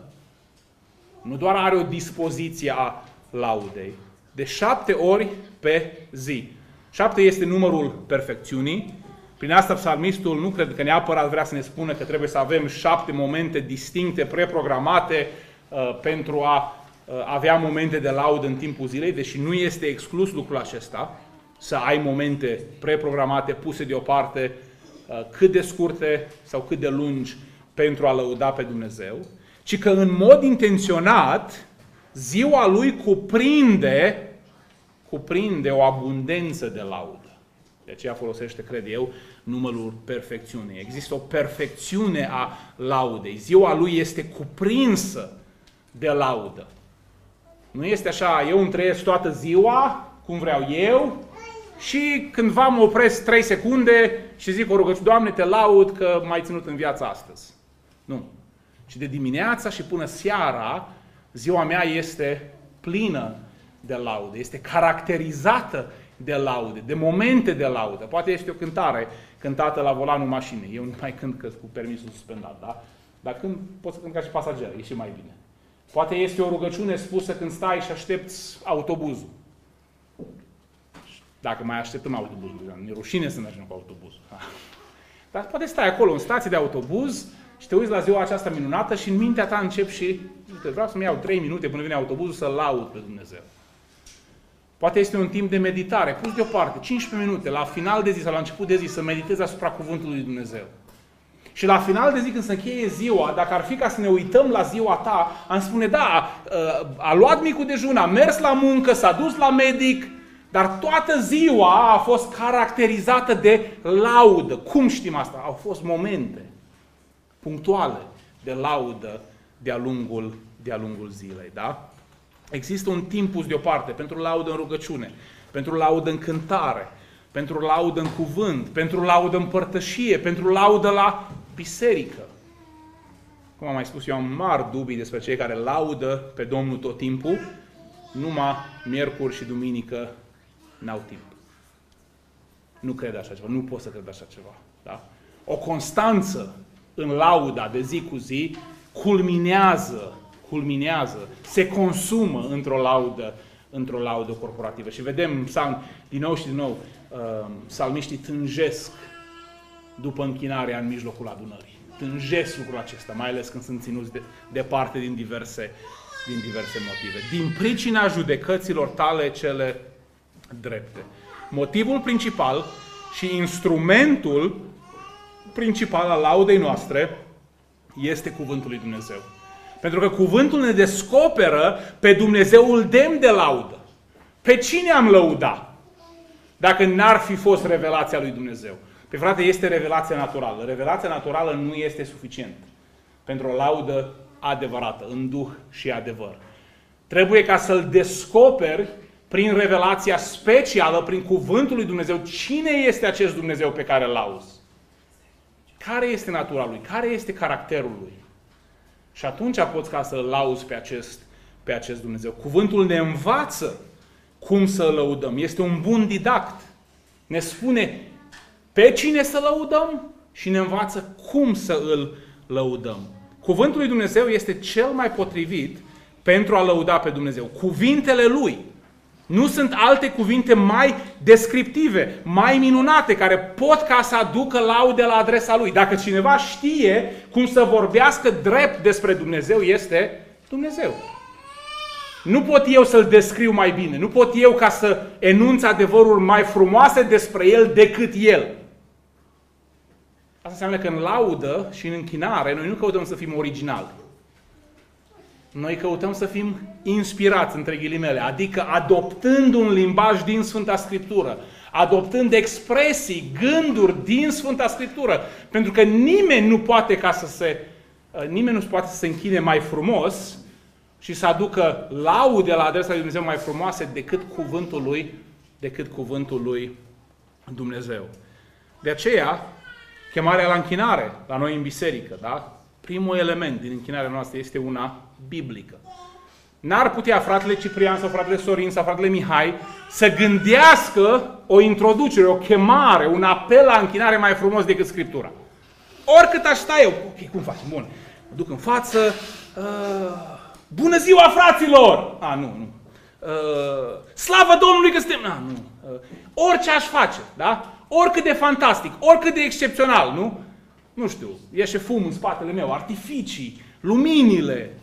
Nu doar are o dispoziție a laudei. De șapte ori pe zi. Șapte este numărul perfecțiunii. Prin asta psalmistul nu cred că neapărat vrea să ne spună că trebuie să avem șapte momente distincte, preprogramate uh, pentru a uh, avea momente de laudă în timpul zilei, deși nu este exclus lucrul acesta, să ai momente preprogramate, puse deoparte, uh, cât de scurte sau cât de lungi pentru a lăuda pe Dumnezeu, ci că în mod intenționat ziua lui cuprinde, cuprinde o abundență de laudă. De aceea folosește, cred eu, numărul perfecțiunii. Există o perfecțiune a laudei. Ziua lui este cuprinsă de laudă. Nu este așa, eu îmi trăiesc toată ziua, cum vreau eu, și cândva mă opresc trei secunde și zic o rugăciune, Doamne, te laud că m-ai ținut în viața astăzi. Nu. Și de dimineața și până seara, ziua mea este plină de laude, este caracterizată de laude, de momente de laudă. Poate este o cântare cântată la volanul mașinii. Eu nu mai cânt că cu permisul suspendat, da? Dar când pot să cânt ca și pasager, e și mai bine. Poate este o rugăciune spusă când stai și aștepți autobuzul. Dacă mai așteptăm autobuzul, mi-e rușine să mergem cu autobuzul. Dar poate stai acolo în stație de autobuz Și te uiți la ziua aceasta minunată și în mintea ta începi și uite, vreau să-mi iau trei minute până vine autobuzul să laud pe Dumnezeu. Poate este un timp de meditare, pus deoparte, cincisprezece minute, la final de zi sau la început de zi, să meditezi asupra Cuvântului lui Dumnezeu. Și la final de zi, când se încheie ziua, dacă ar fi ca să ne uităm la ziua ta, am spune, da, a luat micul dejun, a mers la muncă, s-a dus la medic, dar toată ziua a fost caracterizată de laudă. Cum știm asta? Au fost momente punctuale de laudă de-a lungul, de-a lungul zilei, da? Există un timp pus deoparte pentru laudă în rugăciune, pentru laudă în cântare, pentru laudă în cuvânt, pentru laudă în părtășie, pentru laudă la biserică. Cum am mai spus, eu am mari dubii despre cei care laudă pe Domnul tot timpul, numai miercuri și duminică n-au timp. Nu cred așa ceva, nu pot să cred așa ceva. Da? O constanță în lauda de zi cu zi culminează, culminează, se consumă într-o laudă, într-o laudă corporativă. Și vedem psalm, din nou și din nou, uh, psalmiștii tânjesc după închinarea în mijlocul adunării. Tânjesc lucrul acesta, mai ales când sunt ținuți de, departe din diverse, din diverse motive. Din pricina judecăților tale cele drepte. Motivul principal și instrumentul principal al laudei noastre este Cuvântul lui Dumnezeu. Pentru că Cuvântul ne descoperă pe Dumnezeul demn de laudă. Pe cine am lăuda dacă n-ar fi fost revelația lui Dumnezeu? Pe frate, este revelația naturală. Revelația naturală nu este suficient pentru o laudă adevărată, în duh și adevăr. Trebuie ca să-L descoperi prin revelația specială, prin Cuvântul lui Dumnezeu, cine este acest Dumnezeu pe care îl lauzi. Care este natura Lui? Care este caracterul Lui? Și atunci poți ca să-L lauzi pe acest, pe acest Dumnezeu. Cuvântul ne învață cum să îl lăudăm. Este un bun didact. Ne spune pe cine să lăudăm și ne învață cum să îl lăudăm. Cuvântul lui Dumnezeu este cel mai potrivit pentru a lăuda pe Dumnezeu. Cuvintele Lui. Nu sunt alte cuvinte mai descriptive, mai minunate, care pot ca să aducă laude la adresa Lui. Dacă cineva știe cum să vorbească drept despre Dumnezeu, este Dumnezeu. Nu pot eu să-L descriu mai bine, nu pot eu ca să enunț adevăruri mai frumoase despre El decât El. Asta înseamnă că în laudă și în închinare noi nu căutăm să fim originali. Noi căutăm să fim inspirați, între ghilimele, adică adoptând un limbaj din Sfânta Scriptură, adoptând expresii, gânduri din Sfânta Scriptură, pentru că nimeni nu poate ca să se, nimeni nu poate să se închine mai frumos și să aducă laude la adresa lui Dumnezeu mai frumoase decât cuvântul lui, decât cuvântul lui Dumnezeu. De aceea, chemarea la închinare la noi în biserică, da? Primul element din închinarea noastră este una biblică. N-ar putea fratele Ciprian sau fratele Sorin sau fratele Mihai să gândească o introducere, o chemare, un apel la închinare mai frumos decât Scriptura. Oricât aș sta eu, ok, cum facem? Bun, mă duc în față, uh, bună ziua fraților! A, nu, nu. Uh, slavă Domnului că suntem... A, nu. Uh, orice aș face, da? Oricât de fantastic, oricât de excepțional, nu? Nu știu, ieșe fum în spatele meu, artificii, luminile.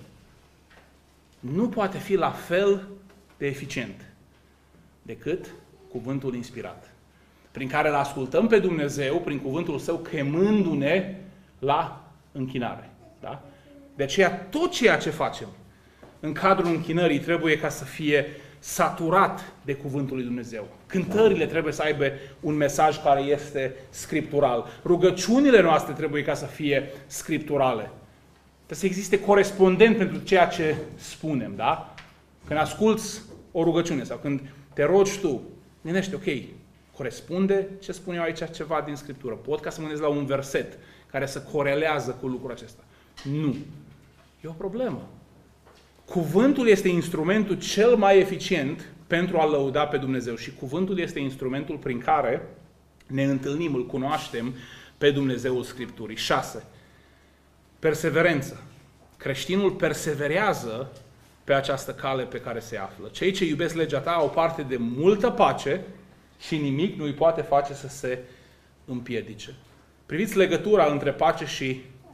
Nu poate fi la fel de eficient decât cuvântul inspirat, prin care îl ascultăm pe Dumnezeu, prin cuvântul Său, chemându-ne la închinare. Da? De aceea, tot ceea ce facem în cadrul închinării trebuie ca să fie saturat de cuvântul lui Dumnezeu. Cântările trebuie să aibă un mesaj care este scriptural. Rugăciunile noastre trebuie ca să fie scripturale. Trebuie să existe corespondent pentru ceea ce spunem, da? Când asculți o rugăciune sau când te rogi tu, gândește, ok, corespunde ce spun eu aici ceva din Scriptură. Pot ca să mă gândesc la un verset care să corelează cu lucrul acesta. Nu. E o problemă. Cuvântul este instrumentul cel mai eficient pentru a lăuda pe Dumnezeu și cuvântul este instrumentul prin care ne întâlnim, îl cunoaștem pe Dumnezeul Scripturii. șase. Perseverență. Creștinul perseverează pe această cale pe care se află. Cei ce iubesc legea ta au parte de multă pace și nimic nu îi poate face să se împiedice. Priviți legătura între pace și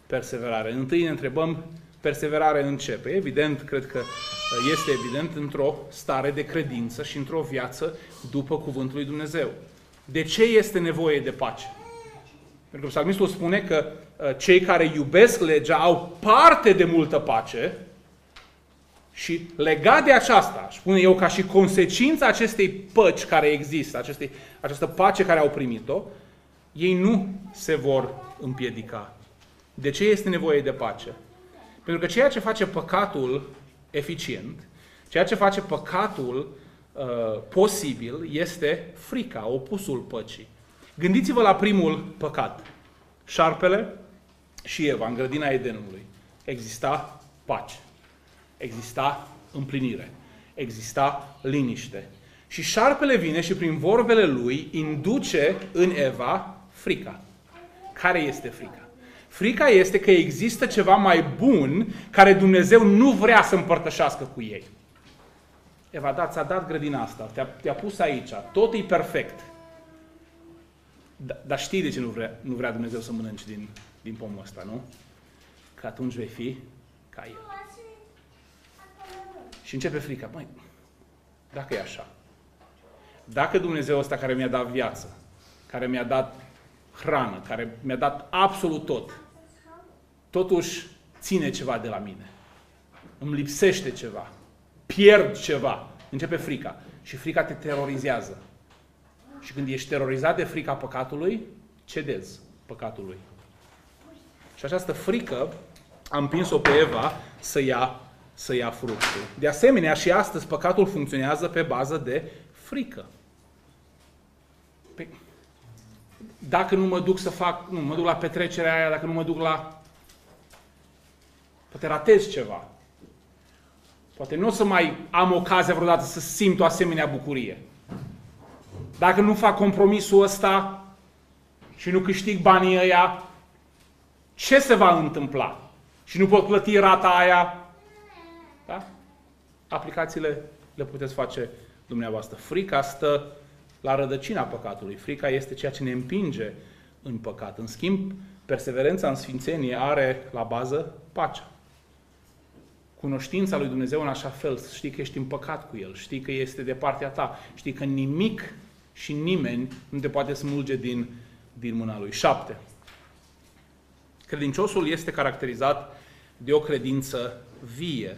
perseverare. Întâi ne întrebăm, perseverare în ce? Păi evident, cred că este evident într-o stare de credință și într-o viață după Cuvântul lui Dumnezeu. De ce este nevoie de pace? Pentru că psalmistul spune că cei care iubesc legea au parte de multă pace și legat de aceasta, spune eu, ca și consecința acestei păci care există, acestei, această pace care au primit-o, ei nu se vor împiedica. De ce este nevoie de pace? Pentru că ceea ce face păcatul eficient, ceea ce face păcatul uh, posibil, este frica, opusul păcii. Gândiți-vă la primul păcat. Șarpele și Eva, în grădina Edenului. Exista pace. Exista împlinire. Exista liniște. Și șarpele vine și prin vorbele lui induce în Eva frica. Care este frica? Frica este că există ceva mai bun care Dumnezeu nu vrea să împărtășească cu ei. Eva, da, ți-a dat grădina asta, te-a, te-a pus aici, tot e perfect. Da, dar știi de ce nu vrea, nu vrea Dumnezeu să mănânci din, din pomul ăsta, nu? Că atunci vei fi ca El. Și începe frica. Măi, dacă e așa, dacă Dumnezeu ăsta care mi-a dat viață, care mi-a dat hrană, care mi-a dat absolut tot, totuși ține ceva de la mine, îmi lipsește ceva, pierd ceva, începe frica. Și frica te terorizează. Și când ești terorizat de frica păcatului, cedezi păcatului. Și această frică a împins-o pe Eva să ia, să ia fructul. De asemenea, și astăzi păcatul funcționează pe bază de frică. Păi, dacă nu mă duc să fac, nu, mă duc la petrecerea aia, dacă nu mă duc la... Poate ratez ceva. Poate nu o să mai am ocazia vreodată să simt o asemenea bucurie. Dacă nu fac compromisul ăsta și nu câștig banii ăia, ce se va întâmpla? Și nu pot plăti rata aia? Da? Aplicațiile le puteți face dumneavoastră. Frica stă la rădăcina păcatului. Frica este ceea ce ne împinge în păcat. În schimb, perseverența în sfințenie are la bază pacea. Cunoștința lui Dumnezeu în așa fel, știi că ești în păcat cu El, știi că este de partea ta, știi că nimic și nimeni nu te poate smulge din, din mâna Lui. Șapte. Credinciosul este caracterizat de o credință vie.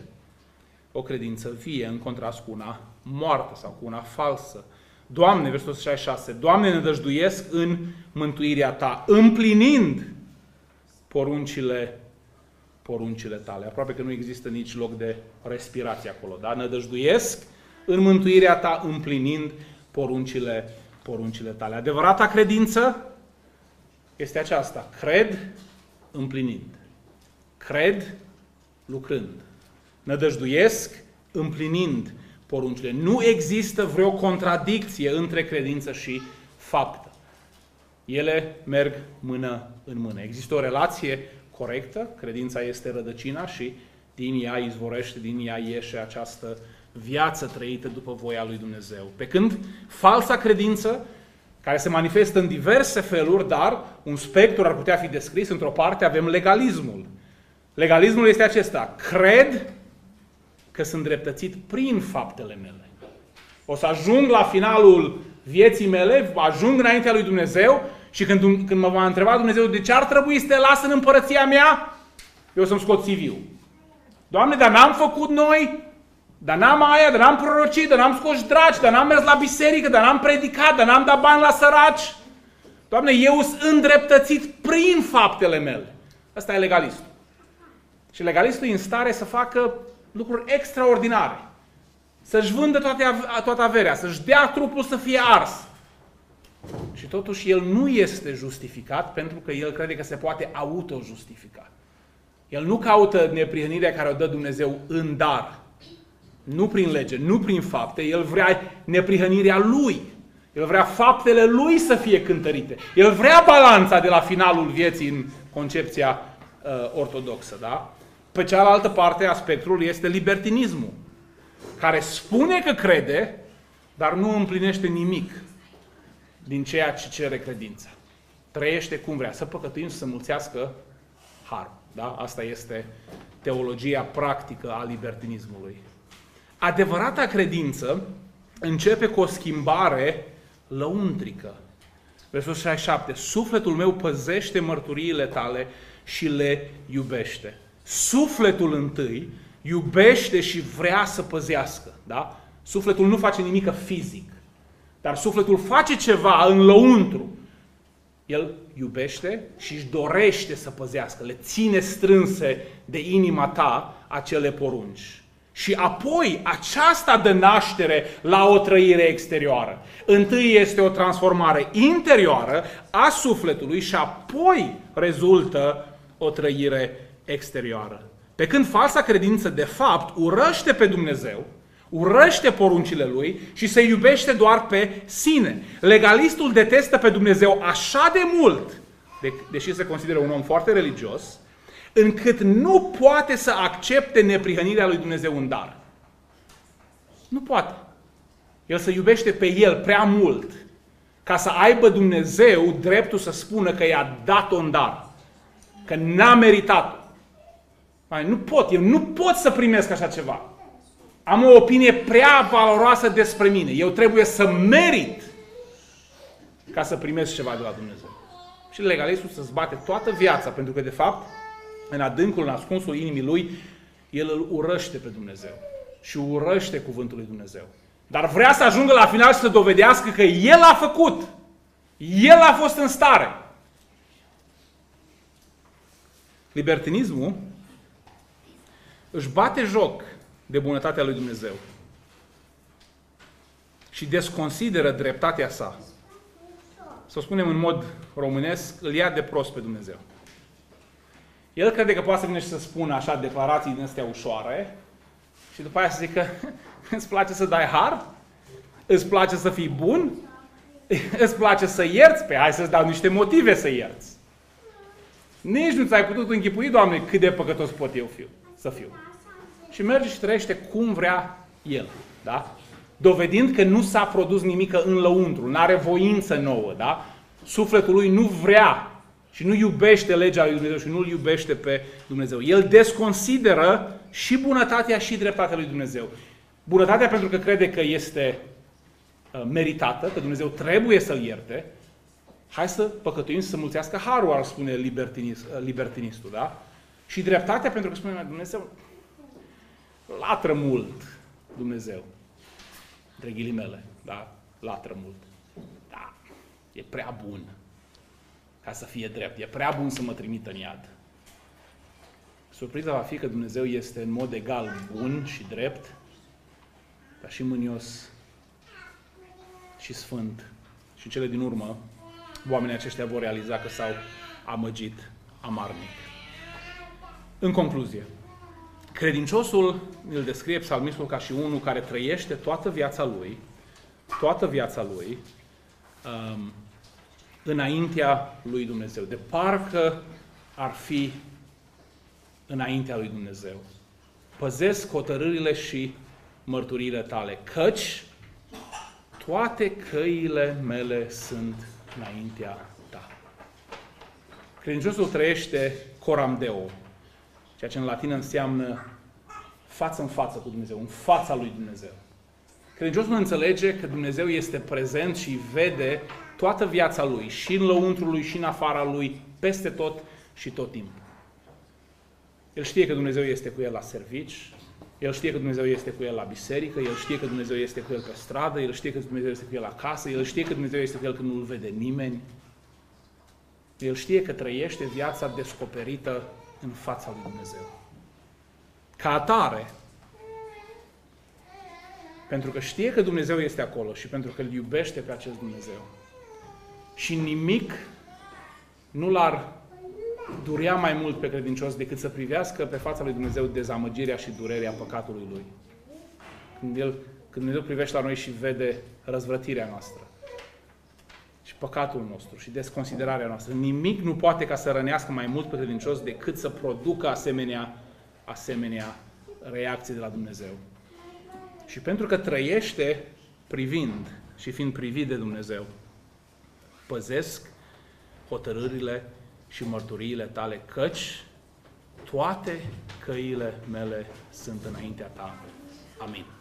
O credință vie în contrast cu una moartă sau cu una falsă. Doamne, versetul șaizeci și șase, Doamne, nădăjduiesc în mântuirea Ta, împlinind poruncile, poruncile Tale. Aproape că nu există nici loc de respirație acolo. Da? Nădăjduiesc în mântuirea Ta, împlinind poruncile, poruncile Tale. Adevărata credință este aceasta. Cred împlinind. Cred lucrând. Nădăjduiesc împlinind poruncile. Nu există vreo contradicție între credință și faptă. Ele merg mână în mână. Există o relație corectă, credința este rădăcina și din ea izvorește, din ea ieșe această viață trăită după voia lui Dumnezeu. Pe când falsa credință, care se manifestă în diverse feluri, dar un spectru ar putea fi descris, într-o parte avem legalismul. Legalismul este acesta. Cred că sunt dreptățit prin faptele mele. O să ajung la finalul vieții mele, ajung înaintea lui Dumnezeu și când, când mă va întreba Dumnezeu de ce ar trebui să te las în împărăția mea, eu o să-mi scot C V-ul. Doamne, dar n-am făcut noi, dar n-am aia, dar n-am prorocit, dar n-am scos draci, dar n-am mers la biserică, dar n-am predicat, dar n-am dat bani la săraci. Doamne, eu sunt îndreptățit prin faptele mele. Asta e legalistul. Și legalistul e în stare să facă lucruri extraordinare. Să-și vândă toate, toată averea, să-și dea trupul să fie ars. Și totuși el nu este justificat pentru că el crede că se poate auto-justifica. El nu caută neprihănirea care o dă Dumnezeu în dar. Nu prin lege, nu prin fapte. El vrea neprihănirea Lui. El vrea faptele Lui să fie cântărite. El vrea balanța de la finalul vieții în concepția uh, ortodoxă. Da? Pe cealaltă parte a spectrului este libertinismul, care spune că crede, dar nu împlinește nimic din ceea ce cere credința. Trăiește cum vrea, să păcătuim, să mulțească har. Da? Asta este teologia practică a libertinismului. Adevărata credință începe cu o schimbare lăuntrică. Versul șaizeci și șapte. Sufletul meu păzește mărturiile tale și le iubește. Sufletul întâi iubește și vrea să păzească. Da? Sufletul nu face nimic fizic, dar sufletul face ceva în lăuntru. El iubește și își dorește să păzească, le ține strânse de inima ta acele porunci. Și apoi aceasta dă naștere la o trăire exterioară. Întâi este o transformare interioară a sufletului și apoi rezultă o trăire exterioară. Pe când falsa credință, de fapt, urăște pe Dumnezeu, urăște poruncile Lui și se iubește doar pe sine. Legalistul detestă pe Dumnezeu așa de mult, de, deși se consideră un om foarte religios, încât nu poate să accepte neprihănirea lui Dumnezeu în dar. Nu poate. El se iubește pe el prea mult ca să aibă Dumnezeu dreptul să spună că i-a dat-o în dar, că n-a meritat-o. Mai, nu pot, eu nu pot să primesc așa ceva. Am o opinie prea valoroasă despre mine. Eu trebuie să merit ca să primesc ceva de la Dumnezeu. Și legalistul se bate toată viața, pentru că, de fapt, în adâncul, în ascunsul inimii lui, el îl urăște pe Dumnezeu. Și urăște cuvântul lui Dumnezeu. Dar vrea să ajungă la final și să dovedească că el a făcut. El a fost în stare. Libertinismul își bate joc de bunătatea lui Dumnezeu și desconsideră dreptatea sa. Să o spunem în mod românesc, îl ia de prost pe Dumnezeu. El crede că poate să vină și să spună așa declarații din astea ușoare și după aia să zică, îți place să dai har? Îți place să fii bun? Îți place să ierți? Pe hai să-ți dau niște motive să ierți. Nici nu ți-ai putut închipui, Doamne, cât de păcătos pot eu fiu, să fiu. Și merge și trăiește cum vrea el. Da? Dovedind că nu s-a produs nimic în lăuntru, nu are voință nouă. Da? Sufletul lui nu vrea și nu iubește legea lui Dumnezeu și nu îl iubește pe Dumnezeu. El desconsideră și bunătatea și dreptatea lui Dumnezeu. Bunătatea pentru că crede că este meritată, că Dumnezeu trebuie să-l ierte. Hai să păcătuim, să mulțească harul, ar spune libertinist, libertinistul. Da? Și dreptatea pentru că spune Dumnezeu latră mult Dumnezeu. Între ghilimele. Da? Latră mult. Da. E prea bun ca să fie drept. E prea bun să mă trimită în iad. Surpriza va fi că Dumnezeu este în mod egal bun și drept, dar și mânios și sfânt. Și în cele din urmă, oamenii aceștia vor realiza că s-au amăgit amarnic. În concluzie, credinciosul îl descrie psalmistul ca și unul care trăiește toată viața lui, toată viața lui, um, înaintea lui Dumnezeu. De parcă ar fi înaintea lui Dumnezeu. Păzesc hotărârile și mărturiile tale, căci toate căile mele sunt înaintea ta. Credinciosul trăiește coram deo, ceea ce în latină înseamnă față în față cu Dumnezeu, în fața lui Dumnezeu. Credinciosul înțelege că Dumnezeu este prezent și vede toată viața lui, și în lăuntrul lui, și în afara lui, peste tot și tot timpul. El știe că Dumnezeu este cu el la servici, el știe că Dumnezeu este cu el la biserică, el știe că Dumnezeu este cu el pe stradă, el știe că Dumnezeu este cu el acasă, el știe că Dumnezeu este cu el când nu-l vede nimeni. El știe că trăiește viața descoperită în fața lui Dumnezeu. Ca atare, pentru că știe că Dumnezeu este acolo și pentru că îl iubește pe acest Dumnezeu. Și nimic nu l-ar durea mai mult pe credincios decât să privească pe fața lui Dumnezeu dezamăgirea și durerea păcatului lui. Când, el, când Dumnezeu privește la noi și vede răzvrătirea noastră și păcatul nostru și desconsiderarea noastră, nimic nu poate ca să rănească mai mult pe credincios decât să producă asemenea, asemenea reacții de la Dumnezeu. Și pentru că trăiește privind și fiind privit de Dumnezeu, păzesc hotărârile și mărturiile tale, căci toate căile mele sunt înaintea ta. Amin.